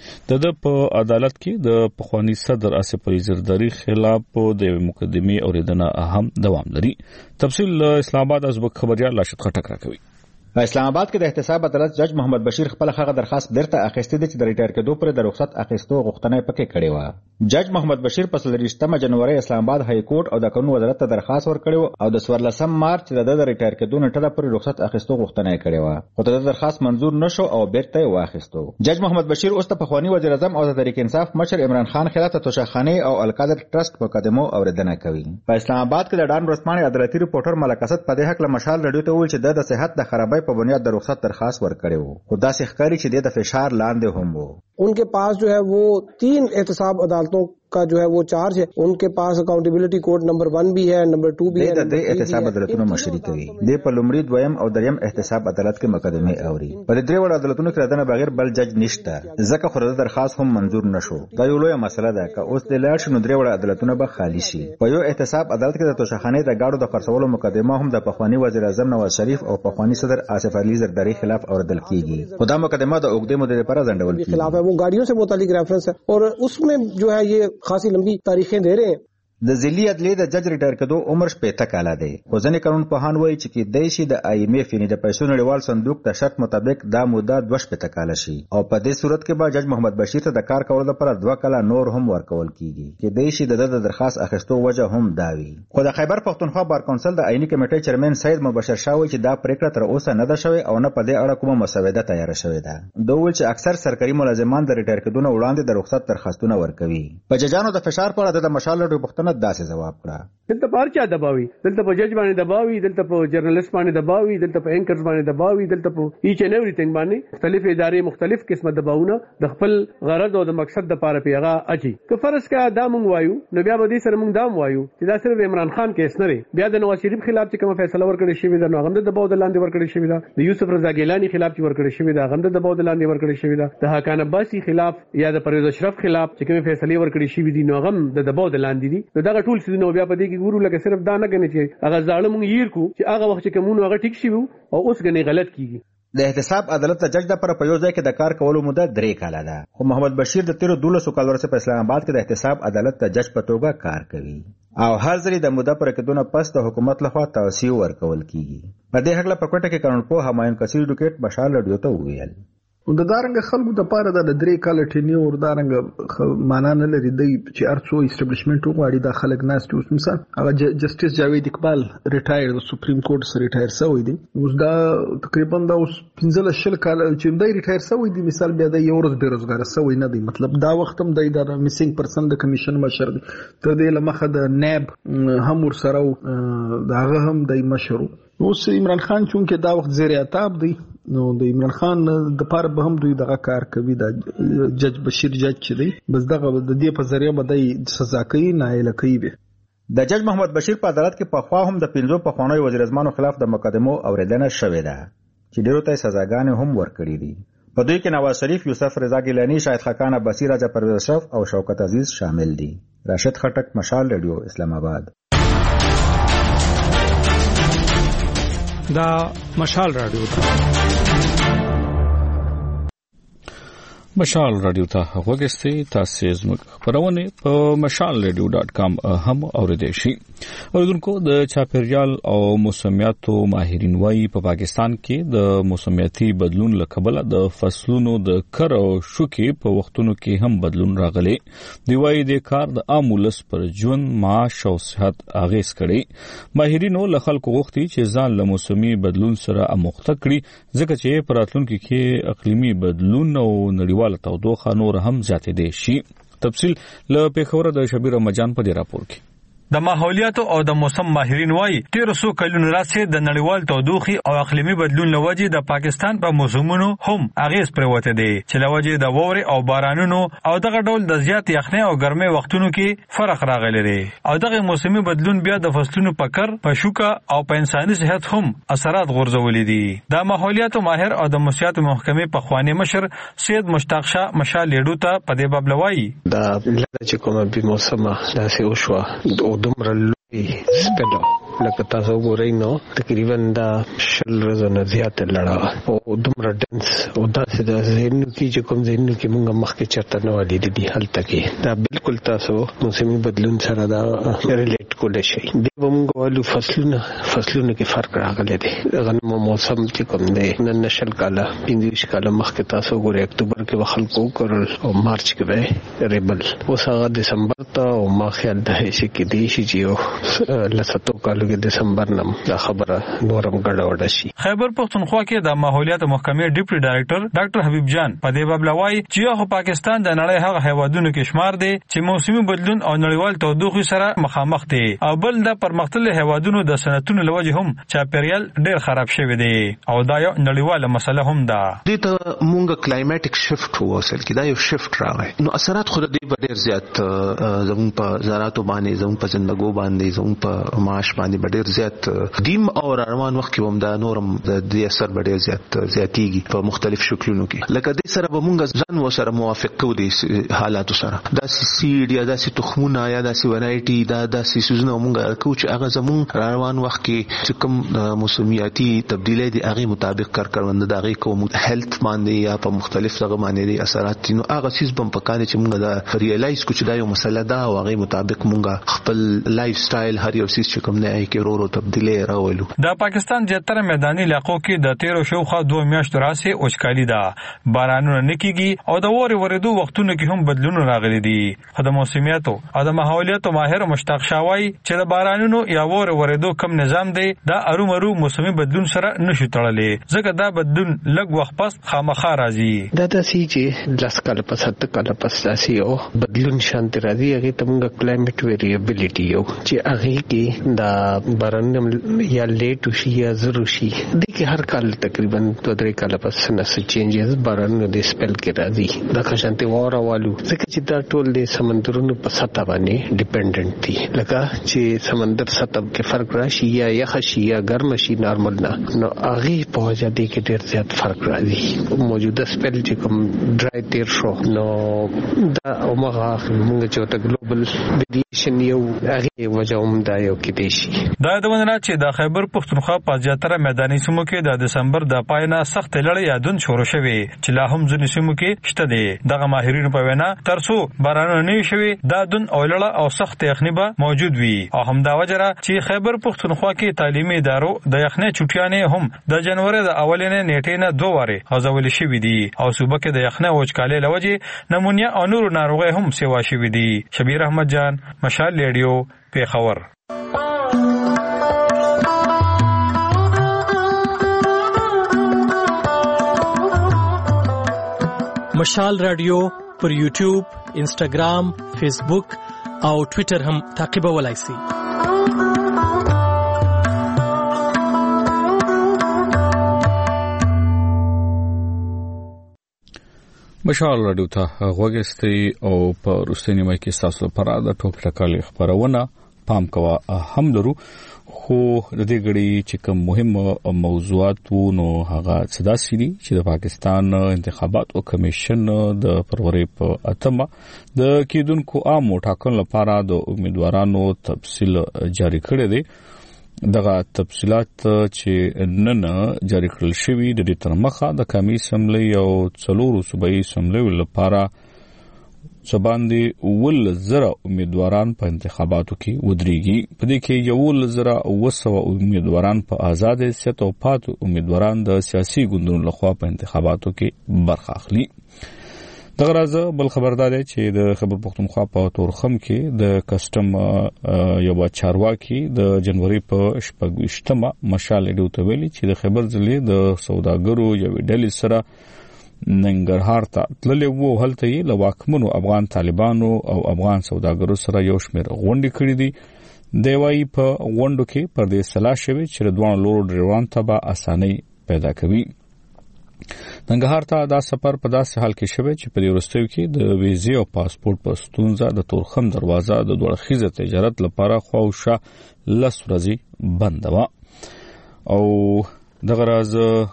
د د په عدالت کې د پخوانی صدر آصف علي زرداری خلاف د مقدمې اوریدنه هم دوام لري. تفصیل اسلام آباد از بک خبريال راشد خټک راکوي. په اسلام آباد کې د احتساب عدالت جج محمد بشیر خپل هغه درخواست بیرته اخیستې ده چې د ریټایر کېدو پر د رخصت اخیستو غوښتنه پکې کړې و. جج محمد بشیر په څلوېښتمه جنوري اسلام آباد های کورټ او د قانون وزارت ته درخواست ورکړی او د څوارلسم مارچ د د ریټایر کېدو نیټه پر رخصت اخیستو غوښتنه یې کړې و. خو د درخواست منظور نشو او بیرته یې واخیستو. جج محمد بشیر اوس د پخوانی وزیر اعظم او د تحریک انصاف مشر عمران خان خلاف د توشخاني او القادر ټرست مقدمو اوریدنه کوي. په اسلام آباد کې د ډان ورسماني عدالتي ریپورټر ملک اسد په دې حق له مشال رادیو ته ویل چې د صحت د خرابۍ په بنیاد د رخصت درخواست ورکړی وو. خو داسې ښکاري چې د فشار لاندې هم وو. उनके पास जो है वो तीन एहतसाब अदालतों का जो है वो चार्ज है. उनके पास अकाउंटेबिलिटी कोड नंबर वन भी है, नंबर टू भी है. د احتساب عدالتونو مشري کوي. د په لومړي دویم او دریم احتساب عدالت کې مقدمه اوري. په دې درې وړ عدالتونو کې ردنه بغیر بل جج نشته ځکه خو د درخواست هم منظور نشو. دا یو لوی مسله ده که اوس د لاړ شنو درې وړ عدالتونه به خالی شي. په یو احتساب عدالت کې د توشخانه د گاډو د خرڅولو مقدمه هم د پخوانی وزیر اعظم نواز شریف او پخوانی صدر آصف علي زرداری خلاف اوریدل کیږي. خو دا مقدمه د اوږدې مودې لپاره ځنډول کیږي. خلاف है वो गाड़ियों से मुतालिक रेफरेंस है और उसमें जो है ये खासी लंबी तारीखें दे रहे हैं. د ذیلی عدلیې د جج ریټایر کېدو عمر شپېته کاله دی. خو ځینې قانون پوهان وایي چې کېدای شي د آی ایم ایف یعنې د پیسو نړیوال صندوق د شرط مطابق دا موده دوه شپېته کاله شي او په دې صورت کې به جج محمد بشیر ته د کار کولو لپاره دوه کاله نور هم ورکول کیږي. کېدای شي د د درخواست اخیستو وجه هم دا وي. خو د خیبر پښتونخوا بار کونسل د آئینی کمیټې چیرمن سید مبشر شاه وایي چې دا پریکړه تر اوسه نه ده شوې او نه په دې اړه کومه مسوده تیاره شوې ده. دوی وایي چې اکثر سرکاري ملازمان د ریټایر کېدو نه وړاندې د رخصت درخواستونه ورکوي. په ججانو د فشار په اړه د مشال رادیو پوښتنه داسې ځواب دلته په هرچا دباوي، دلته په جج باندې دباوي، دلته په جرنالست باندې دباوي، دلته په اینکرز باندې دباوي، دلته په ایچ ان ایوریثینګ باندې مختلف ادارې مختلف قسمه دباونه د خپل غرض او د مقصد د پاره پیغا اچي. که فرض کا دا مونږ وایو نو بیا به دې سره مونږ دا وایو چې دا صرف عمران خان کیس نه دی. بیا د نواز شریف خلاف چې کوم فیصله ورکړی شوی دا نو غند د دباو د لاندې ورکړی شوی دا. د یوسف رضا ګیلانی خلاف چې ورکړی شوی دا غند د دباو د لاندې ورکړی شوی دا. د حقان عباسی خلاف یا د پرویز اشرف خلاف چې کوم فیصله ورکړی شوی دي نو غم د دباو د لاندې دي. نو دا ټول څه نو بیا په دې کې ګورو لکه صرف دا نه غني چې هغه ځاړه مونږ یې کو چې هغه وخت کې مونږ هغه ټیک شي او اوس غني غلط کیږي. د احتساب عدالت د جج د پر په یو ځای کې د کار کولو موده درې کاله ده. خو محمد بشیر د تیرو دولسو کال ورسې په اسلام آباد کې د احتساب عدالت د جج په توګه کار کوي او هر ځلې د موده پر کېدو نه پس د حکومت لخوا توصیه ورکول کیږي. په دې هکله په کوټه کې قانونپوه همایون کثیر ډوکیټ مشال رادیو ته وویل د دارنګ خلکو د پاره د درې کال ټینیور دارنګ معنا نه لري دی چې ارڅو اسټابلیشمنت وغواړي د خلک ناس اوس مثال هغه جسټیس جاوید اقبال ریټایر د سپریم کورټ سره ریټایر شوی دی. اوس دا تقریبا دا اوس پنځه شل کال چې دی ریټایر شوی دی. مثال بیا د یو ورځ بیروزګار شوی نه دی. مطلب دا وخت هم د میسینګ پرسن د کمیشن مشر دی. تر دې لمخه د نیب هم ور سره داغه هم د مشرو اوس عمران خان چونکه دا وخت زیر عتاب دی نو د عمران خان د پاره به هم دوی دغه کار کوي د جج بشیر جج چې دی بس دغه د دې په ذریعہ به د سزا کوي نایله کوي به. د جج محمد بشیر په عدالت کې په خوا هم د پنځو پخوانیو وزیر اعظمانو خلاف د مقدمو اوریدنه شوې ده چې ډیرو ته سزاګانې هم ورکړي دي. په دوی کې نواز شریف، یوسف رضا ګیلانی، شاهد خاقان عباسی، راجا پرویز اشرف او شوکت عزیز شامل دي. راشد خټک، مشال ریډیو، اسلام آباد. دا مشال رادیو مشال رادیو ته وګورئ. تاسو زموږ خبرونه په مشال رادیو ډاټ کام هم اوریدئ شئ. اوریدونکو د چاپیریال او موسمیاتو ماهرین وايي په پاکستان کې د موسمیاتي بدلون له کبله د فصلونو د کر او شوکي په وختونو کې هم بدلون راغلی. دی وايي د کار د عام ولس پر ژوند، معاش او صحت اغیز کړي. ماهرینو له خلکو غوښتي چې ځان له موسمي بدلون سره اموخته کړي ځکه چې په راتلونکي کې اقلیمي بدلون او نړیوال تودوخه نور هم زیاتې دي شي. تفصیل له پیښور د شبیر رمضان په دې راپور کې. د ماحولیاتو او د موسم ماهرین وايي تیر څو کلونو راځي د نړیوال تودوخي او اقلیمي بدلون لوجې د پاکستان په موسمونو هم اغیز پروته دي چې لوجې د ووري او بارانونو او دغه ډول د زیات یخنۍ او ګرمۍ وختونو کې فرق راغلی دی او دغه موسمي بدلون بیا د فصلونو په کر، په شوکه او په انساني صحت هم اثرات غورځولي دي. د ماحولیاتو ماهر او د موسمیاتو محکمې په خوانی مشر سید مشتاق شاه مشال لیډو ته په دې باب لوي دا چې کومه به موسمه داسې وشوه دومره لوی سپیډو لکه تاسو وګورئ نو تقریبا دا شل ورځې نه زیات لړا او دومره ډنس او داسې د زینو کې چې کوم زینو کې موږ مخکې چرته نه ولې دي هلته کې دا بالکل تاسو موسمي بدلون سره دا ریلیټ کولای شي. د موږ ولو فصلونه فصلونه کې فرق راغلی دی. غنم موسم چې کوم دی نن نشل کاله پنځه کاله مخکې تاسو وګورئ اکتوبر کې خلکو کړل او مارچ کې به ریبل اوس هغه دسمبر ته او ما خیال ده چې کې دی شي چې لساتو کال دسمبر نم دا خبره نورم ګډوډه شي. خیبر پختونخوا کې د ماحولیات محکمې ډیپټي ډایریکټر ډاکټر حبیب جان په دې باب لوي چې یو پاکستان د نړۍ هغه هیوادونو کې شمار دی چې موسمي بدلون او نړیوال تودوخه سره مخامخ دي او بل د پرمختللي هیوادونو د صنعتونو لوجه هم چاپیریال ډیر خراب شوی دی او دا یو نړیواله مسله هم ده. دې ته مونږه کلایمټیک شفت ووصل کې دا یو شفت راغی نو اثرات خو دې ډیر زیات زموږ په زراعتو باندې زموږ په زندګو باندې زموږ په معاش باندې ډیر زیات دیم او روان وخت کې هم دا نورم د دې اثر ډیر زیات زیاتیږي په مختلف شکلونو کې لکه دې سره به مونږ ځان و سره موافق کوو د حالاتو سره دا سیډ یا دا سی تخمونه یا دا سی ورایټي دا دا سی سوزونه مونږ کوو چې هغه زموږ روان وخت کې چې کوم موسمیاتي تبدیلی دي هغه مطابق کار کروند دا غي کوم هیلث باندې یا په مختلف ځای باندې اثرات نو هغه چیز بم پکاره چې مونږ دا ریلایز کو چې دا یو مسله ده او هغه مطابق مونږ خپل لایف سټایل هر یو چیز چې کوم نه کې ورو تبدیلی راولو. د پاکستان زیاتره میداني علاقو کې د تیرو شوخه دوه میاشتو راځي اوچکالي ده بارانونه نکېږي او د ووري ورېدو وختونو کې هم بدلون راغلي دي. خو د موسمیاتو او د ماحولیاتو ماهر مشتاق شاوای چې د بارانونو یا ووري ورېدو کم نظام دی دا ارومرو موسمي بدلون سره نشي تړلې ځکه دا بدلون لږ وخت پس خامخا راځي. دا د سی چې لاس کاله پس هت کاله پس راسي او بدلون شانت راځي هغه تمګه کلایمټ ویریبিলিټي یو چې هغه کې دا باران یا لیټ شي یا زرو شي د کې هر کال تقریبا دوه درې کال پس نه څه چینجز باران د سپیل کې راځي د خشنته واره والو ځکه چې دا ټول د سمندرونو په سطح باندې ډیپندنٹ دي لکه چې سمندر سطح کې فرق راشي یا یخ شي یا ګرم شي نارمل نه نو هغه په وجه دي کې ډیر زیات فرق راځي. موجوده سپیل چې کوم ډرای تیر شو نو دا اومغه موږ چې ته ګلوبل ویریشن یو هغه وجه هم دا یو کې دي شي. دا د ونره چې د خیبر پختونخوا په زیاتره میداني سیمو کې د دسمبر د پاینا سخت لړۍ یادون شروع شوه چې لا هم ځینې سیمو کې شته دي. دغه ماهرینو په وینا ترڅو بارانونه نه شوي دا دن او لړه او سخت یخنۍ به موجود وي او هم دا وجره چې خیبر پختونخوا کې تعلیمي ادارو د یخنۍ چټیانې هم د جنوري د اولینې نیټې نه دوه واره غځول شوې دي او صوبه کې د یخنۍ وچکالۍ لوجه نمونیا او نور ناروغي هم سیوا شوې دي. شبیر احمد جان مشال ریډیو پیښور. مشال رادیو پر یوټیوب، انسټاګرام، فیسبوک او ټوئیټر هم تعقیبولای شئ. مشال راډیو ته غوږستئ او په وروستۍ نیمه کې ستاسو لپاره د ټوک ټکالې خپرونه پام کوه هم لرو، خو د دې غړي چې کوم مهم موضوعات وو نو هغه څه داسې دي چې د پاکستان انتخاباتو کمیشن د فروری په اتمه د کېدونکو عامو ټاکنو لپاره د امیدوارانو تفصیل جاری کړی دی. دغه تفصيلات چې نن جاری کړل شوی د دې تر مخه د قومي اسمبلی او څلورو صوبایي اسمبلی لپاره سباندې ول زره امیدواران په انتخاباتو کې ودرېږي. په دې کې یو ول زره وسو امیدواران په آزاد حیثیت او پاتو امیدواران د سیاسي ګوندونو لخوا په انتخاباتو کې برخه اخلي. دغه راز بل خبردار دی چې د خبر پښتونخوا په تورخم کې د کسٹم یو چارواکي د جنوري په شپږویشتمه مشال ډیو ته ویلي چې د خبر ځلې د سوداګرو یو ډلې سره ننګرهار ته تللی وو، هلته یې له واکمنو افغان طالبانو او افغان سوداګرو سره یو شمېر غونډې کړې دي. دی وايي په غونډو کې پر دې سلا شوي چې د دواړو لورو ډریوران ته به اسانۍ پیدا کوي. ننګرهار ته دا سفر په داسې حال کې شوی چې په دې وروستیو کې د ویزې او پاسپورت په ستونزه د تورخم دروازه د دوه اړخیزه تجارت لپاره خواوشا لس ورځې بند وه. او دغه راز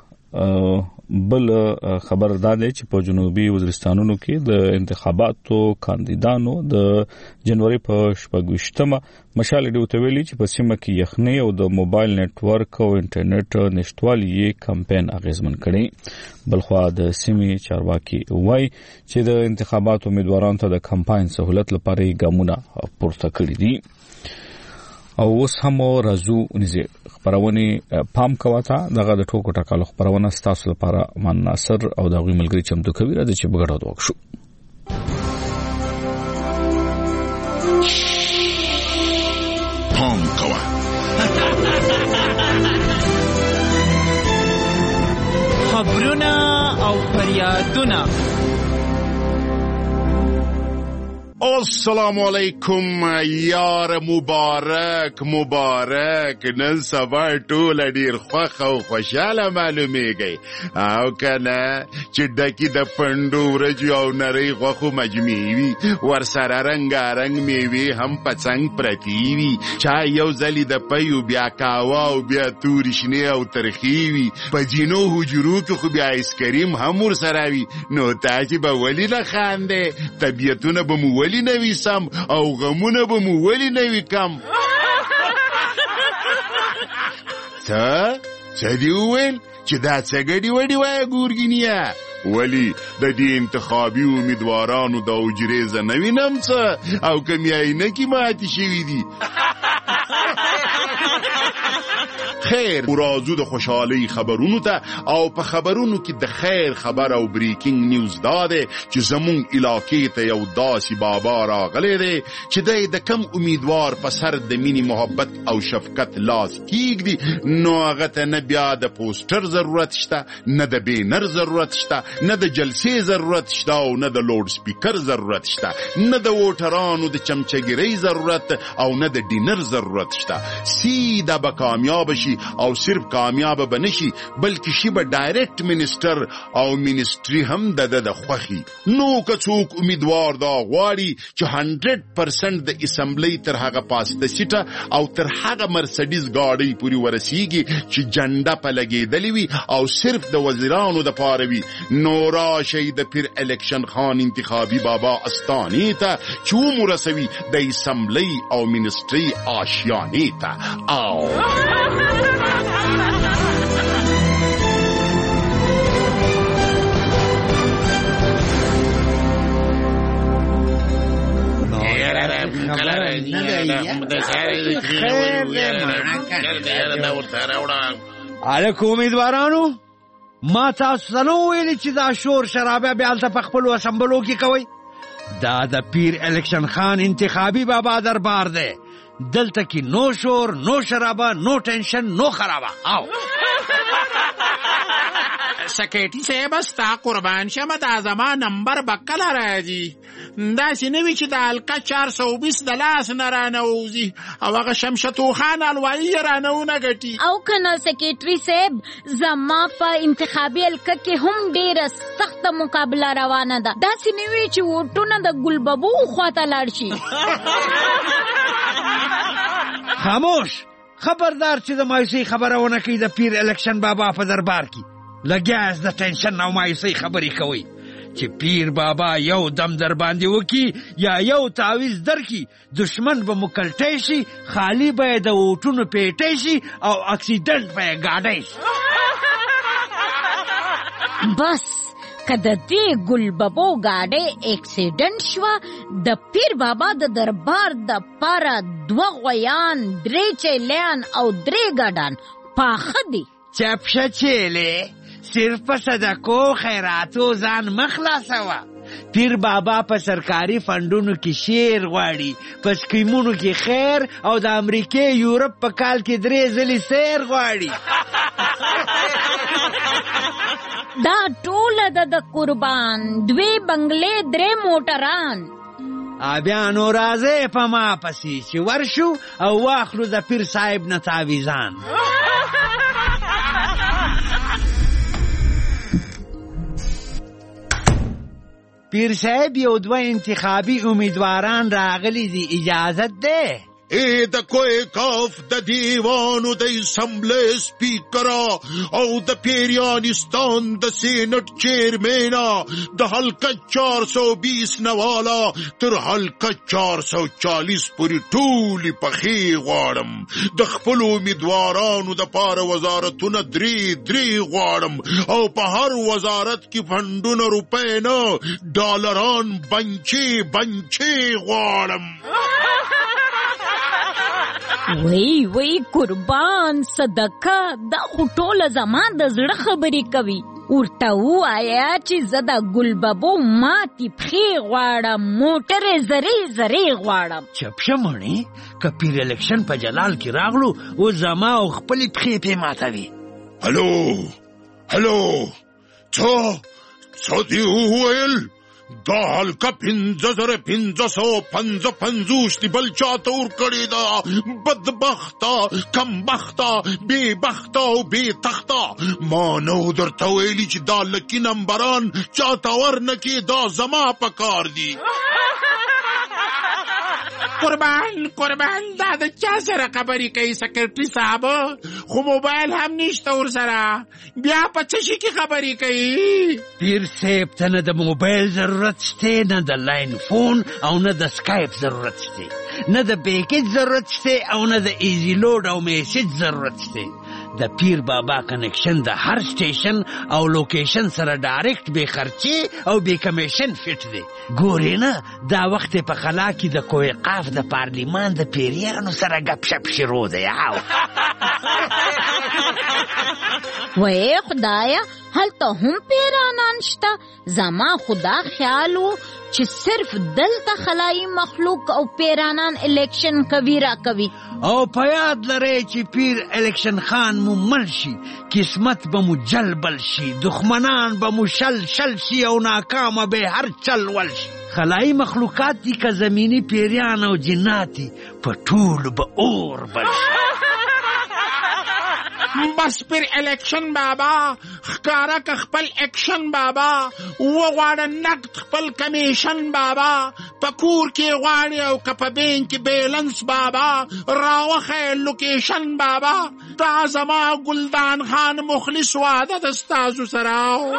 بل خبر دا دی چې په جنوبي وزیرستانونو کې د انتخاباتو کاندیدانو د جنوري په شپږویشتمه مشال ډیو ته ویلي چې په سیمه کې یخنۍ او د موبایل نتورک او انټرنیټ نشټوالي یې کمپاین اغیزمن کړي. بلخوا د سیمې چارواکي وایي چې د انتخاباتو امیدوارانو ته د کمپاین سہولت لپاره ګامونه پورته کړي دي. او اوس هم راځو نږدې خبرونه پام کوته دغه د ټوکو ټکالو خبرونه ستاسو لپاره من ناصر او د غوي ملګری چمتو کوي راځي چې بغړو دوک شو. پام کوه خبرونه او فریادونه. السلام علیکم یار، مبارک مبارک. نن سبا ټول ډیر خوښ او خوشاله معلومیږي او کنه چې ډکی د پندو ورځو او نری غوښو مجموعي وي، ورسره رنګارنګ میوې هم په څنګ پرتې وي، چای یو ځلې د پیو بیا کاوا او بیا تورې شنې او ترخې وي، په ځینو حجرو کې خو بیا ایسکریم هم ورسره وي. نو تاسې به ولې نه خاندئ؟ طبیعتونه به مو ولې نوی سم او غمونه به مو ولی نوی کم؟ تا چه دی ویل چې دا څه ګډي وډي وای ګورګینیا؟ ولی د دې انتخابي امیدوارانو د اوجرې زنوي نمڅه او کمیاینه کی ماتي شوی دي. خیر ورازو د خوشحالي خبرونو ته او په خبرونو کې د خیر خبر او بریکینګ نیوز داده چې زمون علاقې ته یو داسې بابا راغلی دی چې د کم امیدوار په سر د مینی محبت او شفقت لاس کیږدي نو هغه ته نه بیا د پوسټر ضرورت شته، نه د بینر ضرورت شته، نه د جلسې ضرورت شته او نه د لوډ سپیکر ضرورت شته، نه د ووټرانو د چمچګرۍ ضرورت او نه د ډینر ضرورت شته. سیده به کامیاب شي او صرف کامیاب به نشي بلکې شي به ډایرکټ منسٹر او منسټري هم د د خوخي. نو که څوک امیدوار دا غواړي چې هندرد پرسنټ د اسمبلی تر هغه پاسته سیټه او تر هغه مرسډیز گاډي پوری ورسیږي چې جنډه په لګېدلې وي او صرف د وزیرانو د پاره وي، نو راشي د پیر الیکشن خان انتخابي بابا استانی ته چې مرسوي د اسمبلی او منسټري آشیانې ته. او الکو امیدوارانو ما تاسو ته نو ویلي چې دا شور شرابه بیا هلته په خپلو اسمبلو کې کوئ؟ دا د پیر الیکشن خان انتخابي بابا دربار دی، دلته کې نو شور، نو شرابه، نو ټینشن، نو خرابه. او سکیټي صاحب ستا قربان شمه دا زما نمبر به کله راځي داسې نه وي چې د حلقه چار سو بیس د لاس نه رانوځي او هغه شمشتو خان الوایي یې رانه ونه ګټي او که نه سکیټري صاحب زما په انتخابي حلقه کې هم ډېره سخته مقابله روانه ده داسې نه وي چې ووټونه د ګلببو خواته لاړ شي خاموش خبردار چې د مایوسۍ خبره ونه کوي د پیر الکشن بابا په دربار کې لګیاست د ټینشن او مایوسۍ خبرې کوئ چې پیر بابا یو دم در باندې وکي یا یو تعویز درکي دشمن به مو کلټی شي خالی به یې د ووټونو پیټی شي او اکسیډنټ به یې ګاډی شي بس که د دې ګلببو ګاډۍ اکسیډنټ شوه د پیر بابا د دربار د پاره دوه غویان درې چیلیان او درې ګډان پاخه دي چپشه چیلې صرف په صدقو خیراتو ځان مخلاصوه پیر بابا په سرکاري فنډونو کې شیر غواړي په سکیمونو کې خیر او د امریکې یورپ په کال کې درې ځلې سیر غواړي دا ټوله د د قربان دوی بنگلې درې موټران بیا نو راځئ په ما پسې چې ورشو او واخلو د پیر صاحب نه تعویزان پیر صاحب یو دوه انتخابي امیدواران راغلي دي اجازت ده ای د کوی کاف د دیوانو د اسمبلی سپیکرا او د پیریانستان د سینټ چیرمینا د حلقه چار سو بیس نوالا تر حلقه چار سو چالیس پوری ټولی پخې غواړم د خپلو امیدوارانو د پاره وزارتونه درې درې غواړم او په هر وزارت کې فنډونه روپۍ نه ډالران بنچې بنچې غواړم وی وی قربان صدقه دا خو ټوله زما د زړه خبرې کوي ورته ووایه چې زه د ګلببو ماتې پښې غواړم موټرې زرې زرې غواړم چپشه مڼې که پیر الکشن په جلال کې راغلو او زما او خپلې پښې پې ماتوي هلو هلو څه څه دې وویل دا حلقه پنځه زره پنځه سوه پنځه پنځوس دي بل چاته ورکړې ده بدبخته کمبخته بېبخته او بېتخته ما نو درته ویلي چې دا لکي نمبران چاته ورنکې دا زما په کار دي قربان قربان دا د چا سره خبرې کوي سکرټري صاحب خو موبایل هم نشته ورسره بیا په څه شي کې خبرې کوي پیر صاحب ته نه د موبایل ضرورت شته نه د لاین فون او نه د سکایپ ضرورت شته نه د پیکج ضرورت شته او نه د ایزی لوډ او میسج ضرورت شته د پیر بابا کنیکشن د هر سټیشن او لوکیشن سره ډایرکټ بې خرچې او بې کمیشن فټ دی ګورې نه دا وخت په خلا کې د کوه قاف د پارلیمان د پیریانو سره ګپ شپ شروع دی وای خدایا هلته هم پیرانان شته زما خدا خیال و چې صرف دلته خلایي مخلوق او پیرانان الیکشن کوي را کوي او په یاد لرئ چې پیر الیکشن خان مو مل شي قسمت به مو جلبل شي دښمنان به مو شل شل شي او ناکامه به هر چل ول شي خلایي مخلوقات دي که زمینی پیریان او جنات دي په ټولو به اور بل شي بس پر الیکشن بابا خکارا که خپل اکشن بابا وغواړه نقد خپل کمیشن بابا په کور کې غواړي او که په بینک کې بیلنس بابا راوخی لوکیشن بابا دا زما ګلدان خان مخلص واده د ستاسو سره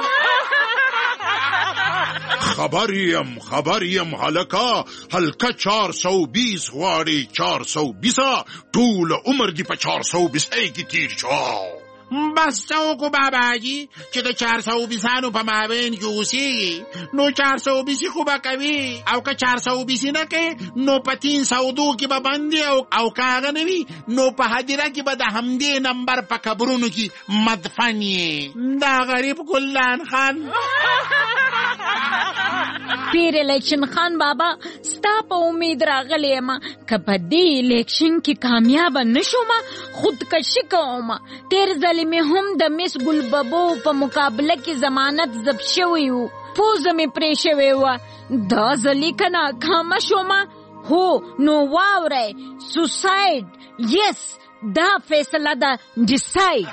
خبر یم خبر یم هلکه هلکه چار سو بیس غواړي چار سو بیسه ټول عمر دی په چار سو بیسۍ کې تیر شو بس څه وکړو باباجي چې د چار سو بیسانو په مابین کې اوسېږي نو چار سو بیسي خو به کوي او که چار سو بیسي نه کوي نو په تین سودو کې به بندي او که هغه نه وي نو په هدیره کې به د همدې نمبر په قبرونو کې مدفن یې دا غریب ګلدان خان پیر الیکشن خان بابا ستا په امید راغلی یم که په دې الیکشن کې کامیابه نشوم خودکشي کوم. تیر ځلې مې هم د مس ګلببو په مقابله کې ضمانت ضبط شوی و، پوزه مې پرې شوې وه. دا ځلې که ناکامه شوم هو نو واورئ سوساید یس دا فیصله ده ډیساید.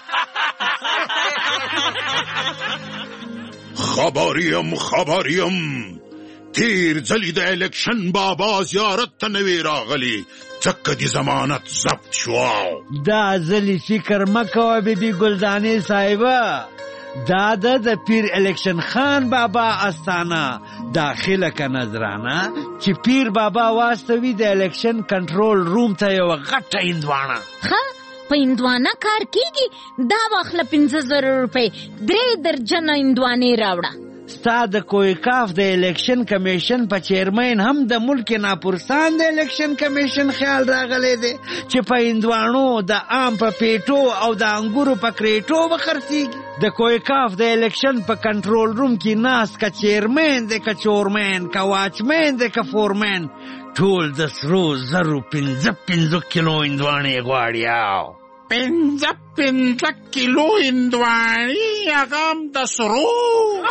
خبریم خبریم تیر ځلې د الیکشن بابا زیارت ته نوې راغلی ځکه د ضمانت ضبط شو. دا ځلې فکر مه کوه بیبي ګلدانې صاحبه، دا ده د پیر الیکشن خان بابا استانه داخله که نظرانه چې پیر بابا واستوي د الیکشن کنټرول روم ته یوه غټه هندوانه. ښه په هندوانه کار کیږي؟ دا واخله پنځه زره روپۍ درې درجنه هندوانې راوړه. ستا د کویکاف د الیکشن کمیشن په چیرمین هم د ملک ناپرسان د الیکشن کمیشن خیال راغلی دی چې په هندوانو د آم په پیټو او د انګورو په کریټو به خرڅېږي. د کویکاف د الیکشن په کنټرول روم کې ناست که چیرمین دی که چورمین که واچمین دی که فورمین ټول د سرو زرو پنځه پنځه کیلو هندوانې غواړي. او پنځه پنځه کیلو هندوانې هغه هم د سرو.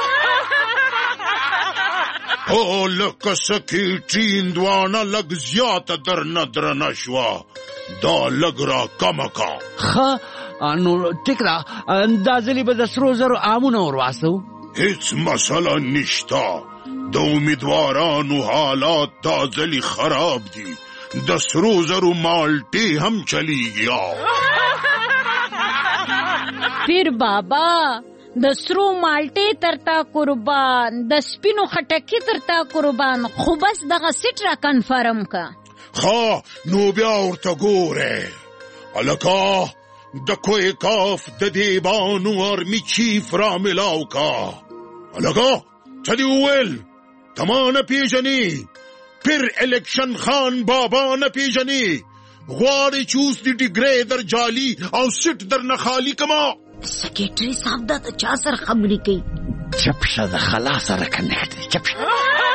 او لکه سکیټي هندوانه لږ زیاته درنه درنه شوه، دا لږ را کمه کا. ښه نو ټیک ده، دا ځلې به د سرو زرو آمونه ور واستو. هیڅ مسله نشته، د امیدوارانو حالات دا ځلې خراب دي، د سرو زرو مالټې هم چلیږي. پیر بابا د سرو مالټې ترتا قربان، د سپینو خټکي ترتا قربان، خو بس دغه سیټ را کنفرم کا. ښه نو بیا ورته ګوره هلکه د کویکاف د دیبانو ارمي چیف را ملاو کا. هلکه څه دې وویل؟ ته ما نه پیژنې؟ پیر الیکشن خان بابا نه پیژنې؟ غواړې چې اوس د ډیګرې در جالي او سیټ در نه خالي کما؟ سیکریټري صاحب دا د چا سره خبرې کوي؟ چپ شه، د خلا سره کنیکټ دی. چپ شه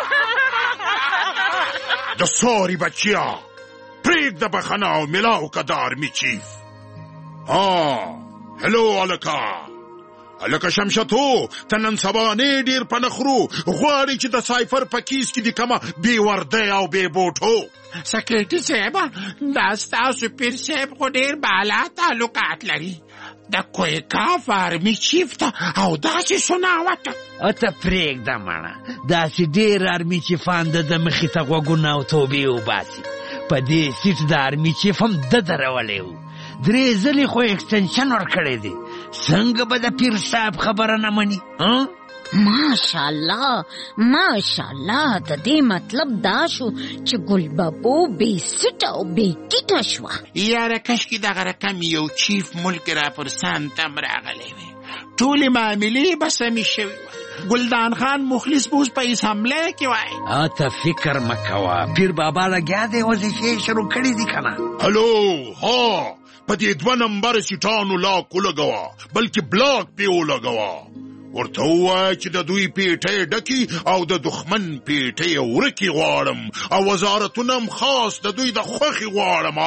د سوري بچیا پرېږده بخنه او ملاو که د آرمي چیف. ها هلو هلکه هلکه شمشتو ته نن سبانې ډېر په نخرو غواړې چې د سایفر په کیس کې د کمه بې وردی او بې بوټو. سکریټري صاحب دا ستاسو پیر صاحب خو ډېر بالا تعلقات لري د کویکاف آرمي چیف ته او داسې سناوته. ته پرېږده مړه، داسې ډېر آرمي چیفان د ده مخې ته غوږونه او توبې وباسي. په دې سیټ د آرمي چیف هم ده درولی و، درې ځلې خو اکسټنشن ورکړی دی. څنګه به د پیر صاحب خبره نه مني؟ ماشاءالله ماشاءالله د دې مطلب دا شو چې ګلببو بې سیټه او بې ټیټه شوه. یاره کشکې دغه رقم یو چیف ملک راپرسان ته هم راغلی وی، ټولې معاملې به سمې شوې وای، ګلدان خان مخلص به اوس په هیڅ حمله کې وای. ته فکر مه کوه، پیر بابا لګیا دی، وظیفې شروع کړي دي که نه. هلو ها په دې دوه نمبر سیټانو لاک ولګوه، بلکې بلاک پې ولګوه. ورته ووایه چې د دوی پیټۍ ډکي او د دښمن پیټۍ ورکې غواړم او وزارتونه هم خاص د دوی د خوښې غواړم.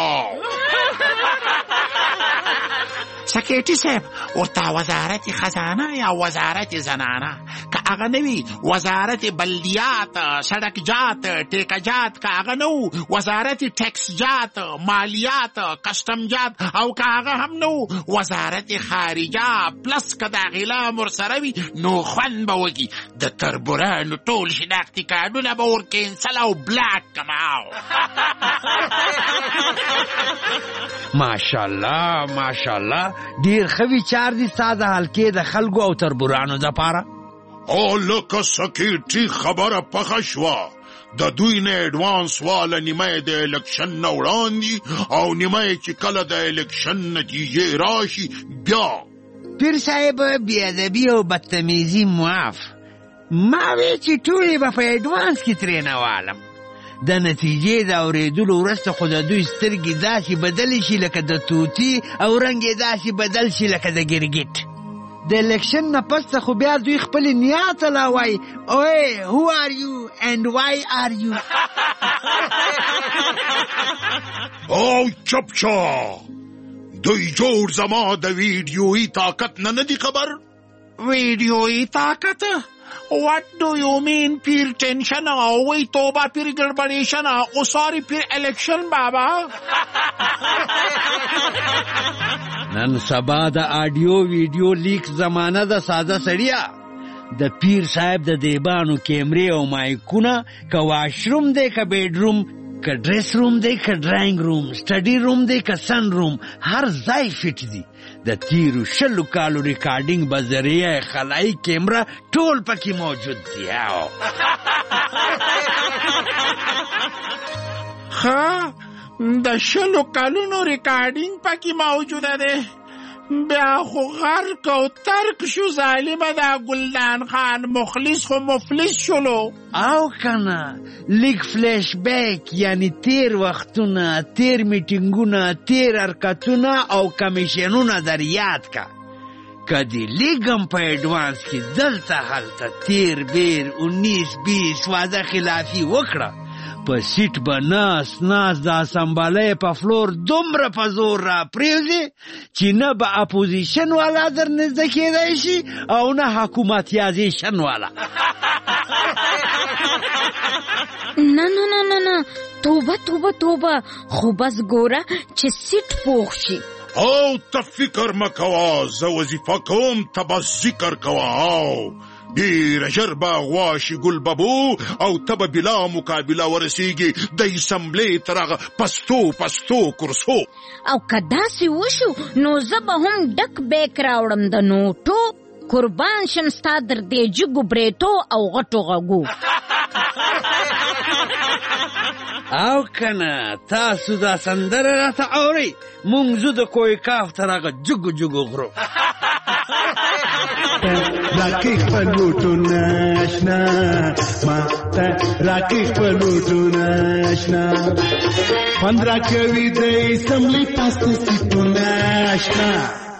سکریټري صاحب ورته وزارت خزانه یا وزارت زنانه که هغه نه وي، وزارت بلدیات، سړک جات، ټیکه جات که هغه نه و، وزارت ټیکس جات، مالیات، کسټم جات، او که هغه هم نه و، وزارت خارجه پلس که د غلام ورسره وي نو خوند به وکړي. د تربورانو ټول شناختي کارډونه به ور کینسل او بلاک کماو. ماشاءالله ماشاءالله ډیر ښه ویچار دي ستا د حلقې د خلکو او تربورانو دپاره. او لکه سکیټري خبره پخه شوه، د دوی نه ایډوانس واله نیمه د الیکشن نه وړاندې او نیمه چې کله د الیکشن نتیجې راشي بیا. پیر صاحب بیادبي او بدتمیزي معاف، ما وی چې ټولې به په ایډوانس کې ترې نه والم. د نتیجې د اورېدلو وروسته خو د دوی سترګې داسې بدلې شي لکه د توتي او رنګ یې داسې بدل شي لکه د ګرګټ. د الیکشن نه پسته خو بیا دوی خپلې نیا ته لا وایي اوی هو آر یو and why are you? او چپ شو، دوی جوړ زما د ویډیویي طاقت نه نه دي خبر. ویډیویي طاقت؟ What do you mean پیر ټینشن؟ وی توبه پیر ګړبړیشن او ساری پیر الیکشن بابا. نن سبا د آډیو ویډیو لیک زمانه د ساده سړیا. د پیر صاحب د دیبانو کیمرې او مایکونه که واشروم دی که بیډروم که ډریس روم دی که ډرائنګ روم سټډي روم دی که سن روم هر ځای فټ دي. د تیرو شلو کالو ریکارډینګ به ذریعه خلایي کیمره ټول پکې موجود دي. ښه، د شلو کالونو ریکارډینګ پکې موجوده دی. بیا خو غرق او ترک شو ظالمه دا ګلدان خان، مخلص خو مفلس شلو. او کنه لیک فلیش بیک یعنی تیر وختونه، تیر میټینګونه، تیر حرکتونه او کمیشنونه در یاد کا. کدی لیگم په ایڈوانس کې دلته هلته تیر بیر انیس بیس واده خلافی وکړه. په سیټ به ناس ناس د اسمبلی په فلور دومره په زور را پریوزي چې نه به اپوزیشن والا در نزده کېدی شي او نه حکومتیازیشن والا. نه نه نه نه نه توبه توبه توبه، خو بس ګوره چې سیټ پوخ شي. او ته فکر مه کوه، زه وظیفه کوم، ته بس ذکر کوه. او ډېره ژر به غوا شي ګل ببو او ته به بلا مقابله ورسېږي د اسمبلۍ تر هغه پستو پستو کرسو. او که داسې وشو نو زه به هم ډک بیک راوړم د نوټو، قربان شم ستا در دې جګو بریتو او غټو غږو. او کنه تاسو دا سندره راته اورئ، مونږ ځو د کوی کاف تر هغه جګو جګو غرو. راکې خپلوټونه اشنا ماته، راکې خپلوټونه اشنا خوند راکوي د اسمبلۍ پاسته سیټونه اشنا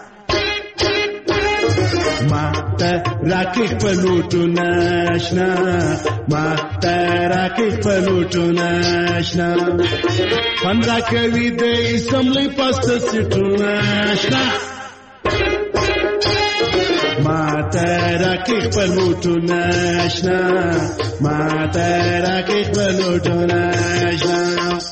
ماته، راکې خپلوټونه اشنا ماته، راکې خپلوټونه اشنا خوند راکوي د اسمبلۍ پاسته سیټونه اشنا ماته، راکې خپلوټونه اشنا ماته، راکې خپلوټونه اشنا.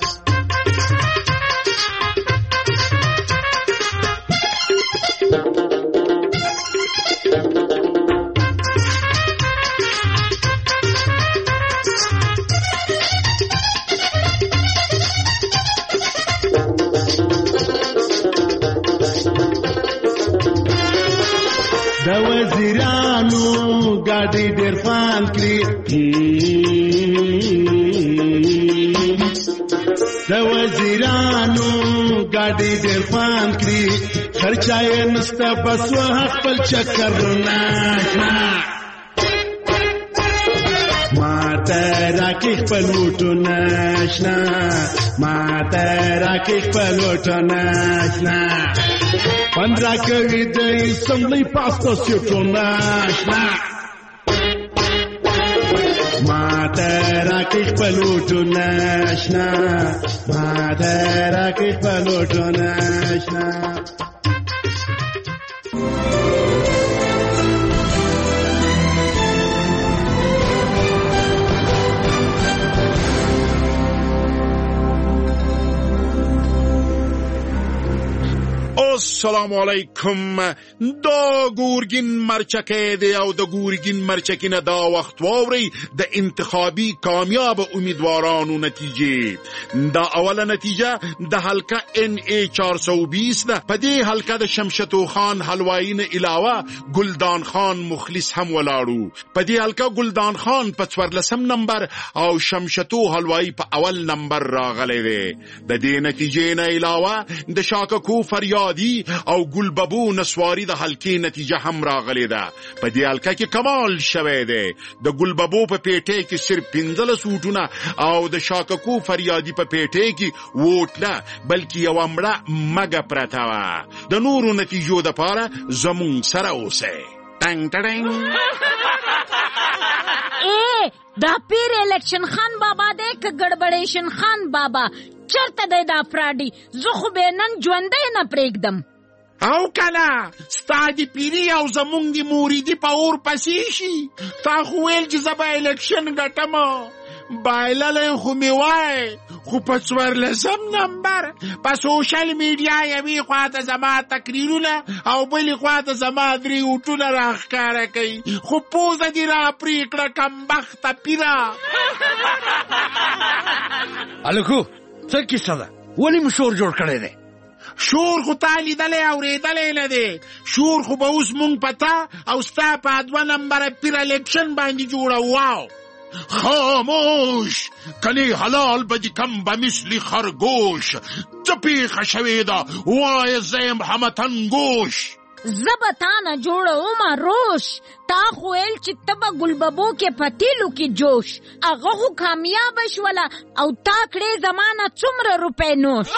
د وزیرانو ګاډي ډېر فان کړي، د وزیرانو ګاډي ډېر فان کړي، خرچه یې نسته بس وه خپل چکرونه ماته، راکې خپلوټونه اشنا ماته، راکې خپلوټونه اشنا خوند راکوي د اسمبلۍ پاسته سیټونه اشنا ماته، راکې خپلوټونه اشنا ماته، راکې خپلوټونه اشنا. السلام علیکم. دا ګورګین مرچکې دی او د ګورګین مرچکې نه دا وخت واورئ د انتخابي کامیاب امیدوارانو نتیجې. دا اوله نتیجه د حلقه ان ای چار سو بیس ده. په دې حلقه د شمشتو خان حلوایی نه علاوه ګلدان خان مخلص هم ولاړو. په دې حلقه ګلدان خان په څوارلسم نمبر او شمشتو حلوایی په اول نمبر راغلی دی. د دې نتیجې نه علاوه د شاککو فریادي او ګل ببو نسواری د حلقې نتیجه هم راغلی ده. په دې حلقه کې کمال شوی دی. د ګل ببو په پیټۍ کې صرف پنځلس ووټونه او د شاککو فریادي په پیټۍ کې ووټ نه بلکې یوه مړه مګه پرته وه. د نورو نتیجو دپاره زمونږ سره اوسئ. ټنګ ټړنګ. ای دا پیر الیکشن خان بابا دی که ګړبړیشن خان بابا چرته دی دا فراډي؟ زه خو به نن ژوندی نه پرېږدم. او کنه ستا د پیري او زمونږ د موریدي په اور پسې شي. تا خو ویل چې زه به الیکشن ګټم، بایللی خو مې وای، خو په څوارلسم نمبر په سوشل میډیا یوې خواته زما تقریرونه او بلې خواته زما درې اوټونه راښکاره کوي، خو پوزه دې را پرې کړه کمبخته پیره. هلکو څه کیسه ده؟ ولې مو شور جوړ کړی دی؟ شور خو تا لیدلی اورېدلی نه دی، شور خو به اوس مونږ په تا او ستا په دوه نمبره پیر الیکشن باندې جوړوو. خاموش کنی حلال بدی کم بمثل خرگوش، څه پیښه شوې ده وایه زه یم همتنګوش. زه به تا نه جوړومه روش، تا خو ویل چې ته به ګلببو کې په تیلو کې جوش، هغه خو کامیابه شوله او تا کړې زما نه څومره روپۍ نوش.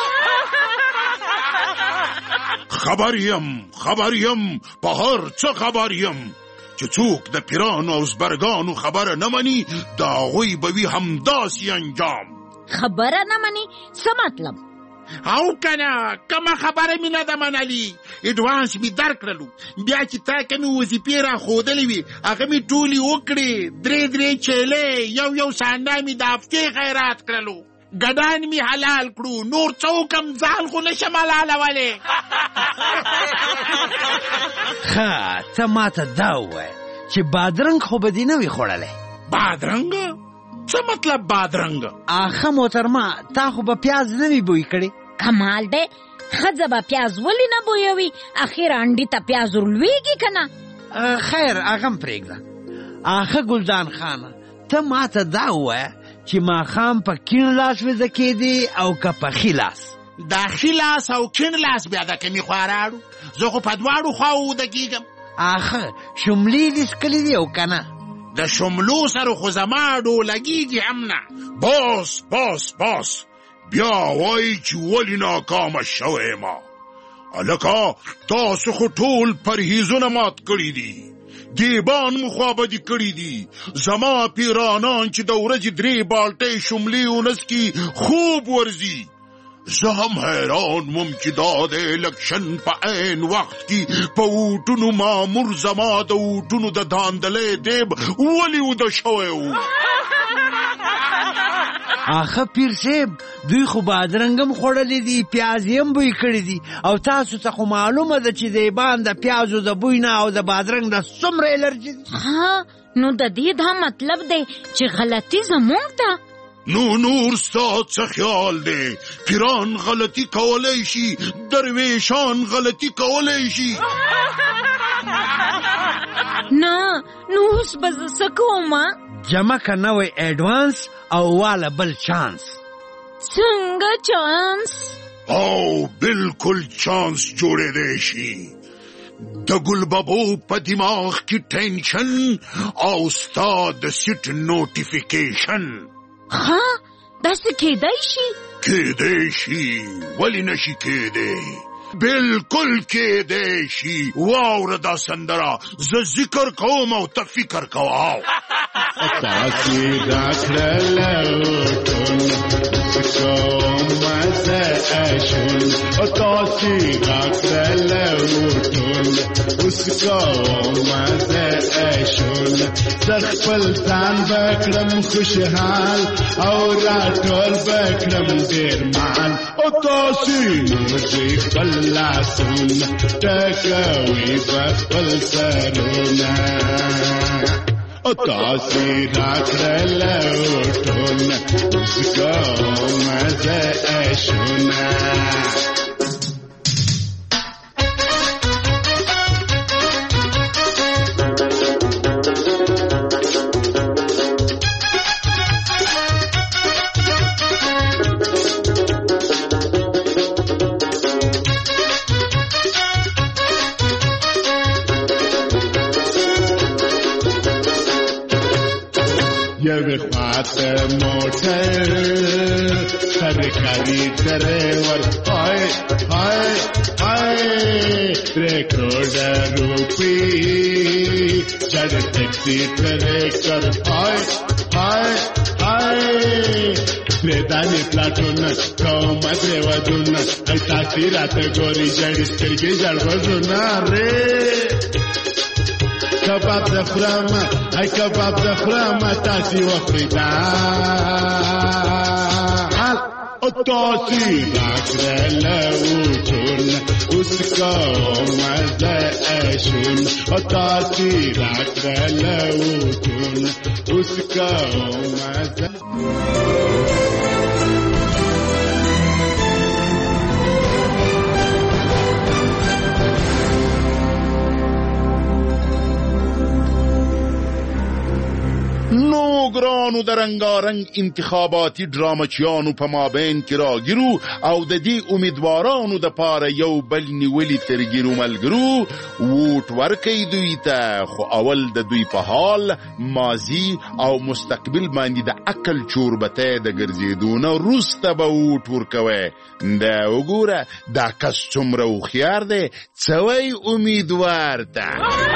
خبر یم خبر یم په هر څه خبر یم، چې څوک د پیرانو او زبرګانو خبره نه مني د هغوی به وي همداسې انجام. خبره نه مني څه مطلب؟ او کنه کومه خبره مې نه ده منلي، اډوانس مې درکړلو، بیا چې تا کومې وظیفې راښودلې وي هغه مې ټولې وکړې، درې درې چیلې یو یو سانډه مې د هفتې خیرات کړلو، ګډان مې حلال کړو، نور څه وکړم ځان خو نشم حلالولی. ښه ته ماته دا ووایه چې بادرنګ خو به دې نه وي خوړلی؟ بادرنګ؟ څه مطلب بادرنګ؟ آخه محترمه تا خو به پیاز نه وي بوی کړی؟ کمال دی، ښځه به پیاز ولې نه بویوي؟ اخر انډي ته پیاز ورلویږي که نه؟ خیر هغه م پرېږده. آخه ګلدان خانه ته ماته دا ووایه چې ماښام په کیڼ لاس ویده کېدې او که په ښي لاس؟ دا ښي لاس او کیڼ لاس بیا د کومې خوا راړو؟ زه خو په دواړو خواو وده کېږم. آخه شملې دې څکلې دي او که نه؟ د شملو سره خو زما ډولګېږي هم نه. باس باس باس بیا وایي چې ولې ناکامه شوی ما. هلکه تاسو خو ټول پرهیزونه مات کړي دي، دیبان مو خوابدي کړي دي، زما پیرانان چې د ورځې درې بالټۍ شملې ونسکي خوب ورځي. زه هم حیران وم چې دا د الیکشن په عین وخت کې په اوټونو مامور زما د اوټونو د داندلۍ دیب ولې وده شوی و. آخه پیر صاحب دوی خو بادرنګ هم خوړلی دي، پیاز یې هم بوی کړي دي، او تاسو ته خو معلومه ده چې دیبان د پیازو د بوی نه او د بادرنګ د څومره الرجي دي. ها نو د دې دا مطلب دی چې غلطي زموږ ده؟ نو نور ستا څه خیال دی؟ پیران غلطي کولی شي، درویشان غلطي کولی شي. نه نو اوس به زه څه کومه؟ جمع که نوی ایڈوانس او والا بل چانس. څنګه چانس؟ او بالکل چانس جوړېدی شي. د ګلببو په دماغ کې ټینشن او ستا د سیټ نوټیفیکیشن. ها داسې کېدی شي؟ کېدی شي، ولې نشي کېدی؟ بالکل کېدی شي. واوره دا سندره، زه ذکر کوم او ته فکر کوه. تاسې راکړله وټونه کومه زه اشون، تاسې راکړله وټونه اوس کومه زه اشون. زه خپل ځان به کړم خوشحال او راټول به کړم ډېر مال، او تاسې نوځئ خپل لاسونه ټکوئ به خپل سرونه. تاسې راکړله وټونه اوس کومه زه اشونه. یوی خواته موټر سرکاري ډریور، های های های درې کروڑه روپۍ چړ ټیکسي ټریکر، های هاي هاي پریدانی پلاټون کوم درې ودون ای تاثیرات ګوري جړې سترګې جړ وژونه ری کباب د خرام ای کباب د خرام تاسو وفریدا او تاسو راکړل وټون اوس کوم مزه اشون او تاسو راکړل وټون اوس کوم مزه نو ګرانو د رنګارنګ انتخاباتي ډرامچیانو په مابین کې راګیرو او د دې امیدوارانو د پاره یو بل نیولي ترګیرو ملګرو ووټ ورکوي دوی ته، خو اول د دوی په حال ماضي او مستقبل باندې د عقل چوربته د ګرځېدو نه وروسته به ووټ ورکوي. دا وګوره دا کس څومره هوښیار دی، څه وایي امیدوار ته.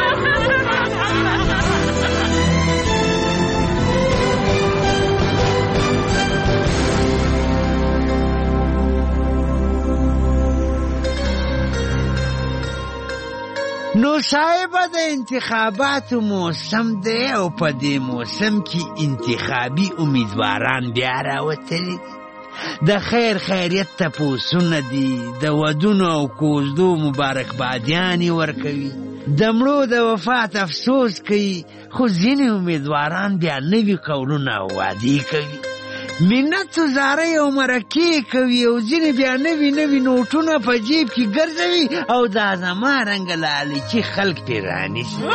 نو صاحب د انتخاباتو موسم دی او په دې موسم کې انتخابي امیدواران بیا راوتلي دي. د خیر خیریت تپوسونه دي، د ودونو او کوزدو مبارکبادیانې ورکوي، د مړو د وفات افسوس کوي، خو ځینې امیدواران بیا نوي قولونه او وعدې کوي، منت و زارۍ او مرکې کوي، او ځینې بیا نوي نوي نوټونه په جیب کې ګرځوي او دا زما رنګه لالچي خلک پرې رانیسي.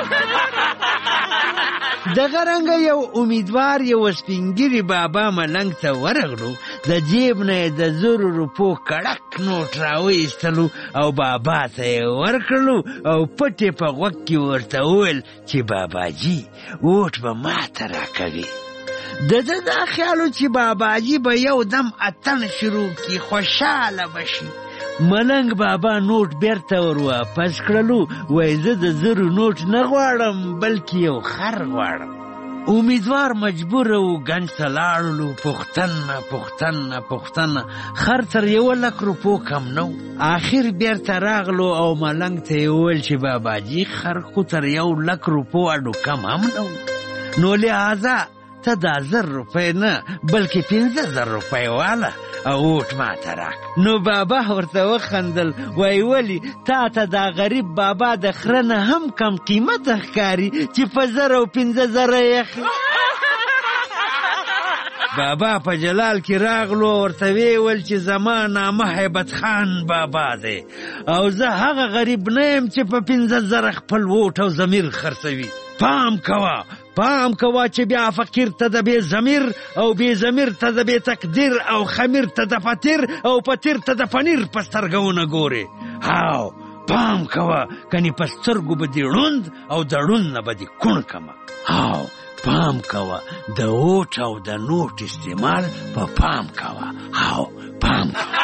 دغه رنګه یو امیدوار یو سپینګیري بابا ملنګ ته ورغلو، د جیب نه یې د زرو روپو کړک نوټ راوایستلو او بابا ته یې ورکړلو او پټ یې په غوږ کې ورته وویل چې باباجي ووټ به ماته راکوي. د ده دا خیالو چې باباجي به یو دم اتن شروع کی، خوشحاله بشي. ملنګ بابا نوټ بیرته ور واپس کړلو، وایي زه د زرو نوټ نه غواړم بلکې یو خر غواړم. امیدوار مجبور و ګنج ته لاړلو، پوښتنه پوښتنه پوښتنه، خر تر یوه لک روپو کم نه و. آخر بیرته راغلو او ملنګ ته یې وویل چې باباجي خر خو تر یو لک روپو اډو کم هم نه و، نو لہذا ته دا زر روپۍ نه بلکې پنځه زر روپۍ واله او ووټ ماته راک. نو بابا ورته وخندل، وایي ولې تا ته دا غریب بابا د خره نه هم کم قیمته ښکاري چې په زر او پنځه زره یې اخلي. بابا په جلال کې راغلو، ورته ویل چې زما نامه هیبت خان بابا دی او زه هغه غریب نه یم چې په پنځه زره خپل ووټ او ضمیر خرڅوي. پام کوه پام کوه چې بیا فقیر ته د بې ضمیر او بې ضمیر ته د بې تقدیر او خمیر ته د فطیر او فطیر ته د پنیر په سترګو ونه ګورې. هاو پام کوه، کنې په سترګو به دې ړوند او د ړوند نه به دې کوڼ کمه. هاو پام کوه، د ووټ او د نوټ استعمال په پام کوه. هاو پام کوه.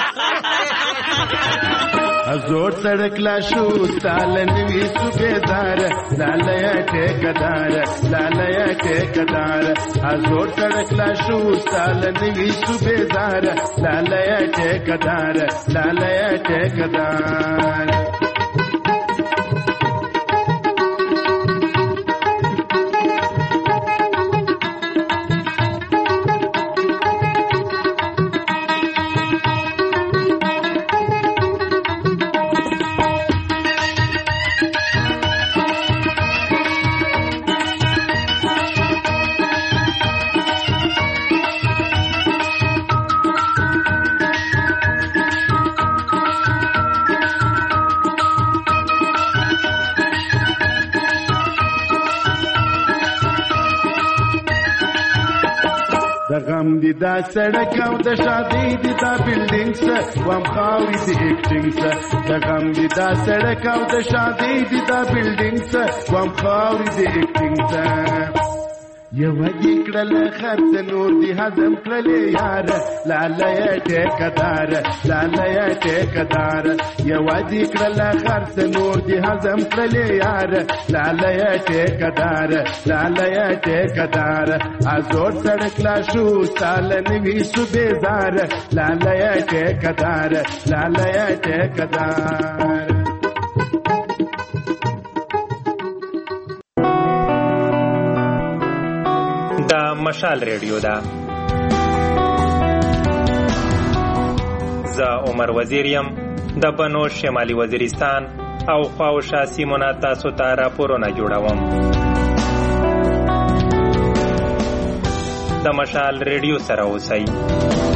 زور سړک لا شو ستال نوی صوبیدار، لالیه ټیکدار لالیه ټیکدار. زور سړک لا شو ستال نوی صوبیدار، لالیه ټیکدار لالیه ټیکدار. غم دی دا سړک او د شادي دی دا بلډینګ سه وام خاوي دی اکټینګ سه. د غم دی دا سړک او د شادي دی دا بلډینګ سه وام خاوي دی اکټینګ سه. یو دې کړل خرڅ نور دې هضم کړلې یار لاله یې ټیکدار لاله یې ټیکدار یو دې کړل خرڅ نور دې هضم کړلې یار لاله یې ټیکدار لاله یې ټیکدار ازور سړک لا شو سال نوي صوبېدار لاله یې ټیکدار لاله یې ټیکدار. دا مشال ریډیو ده. زه عمر وزیر یم د بنو شمالي وزیرستان او خواوشا سیمونه تاسو ته راپورونه جوړوم. د مشال ریډیو سره اوسئ.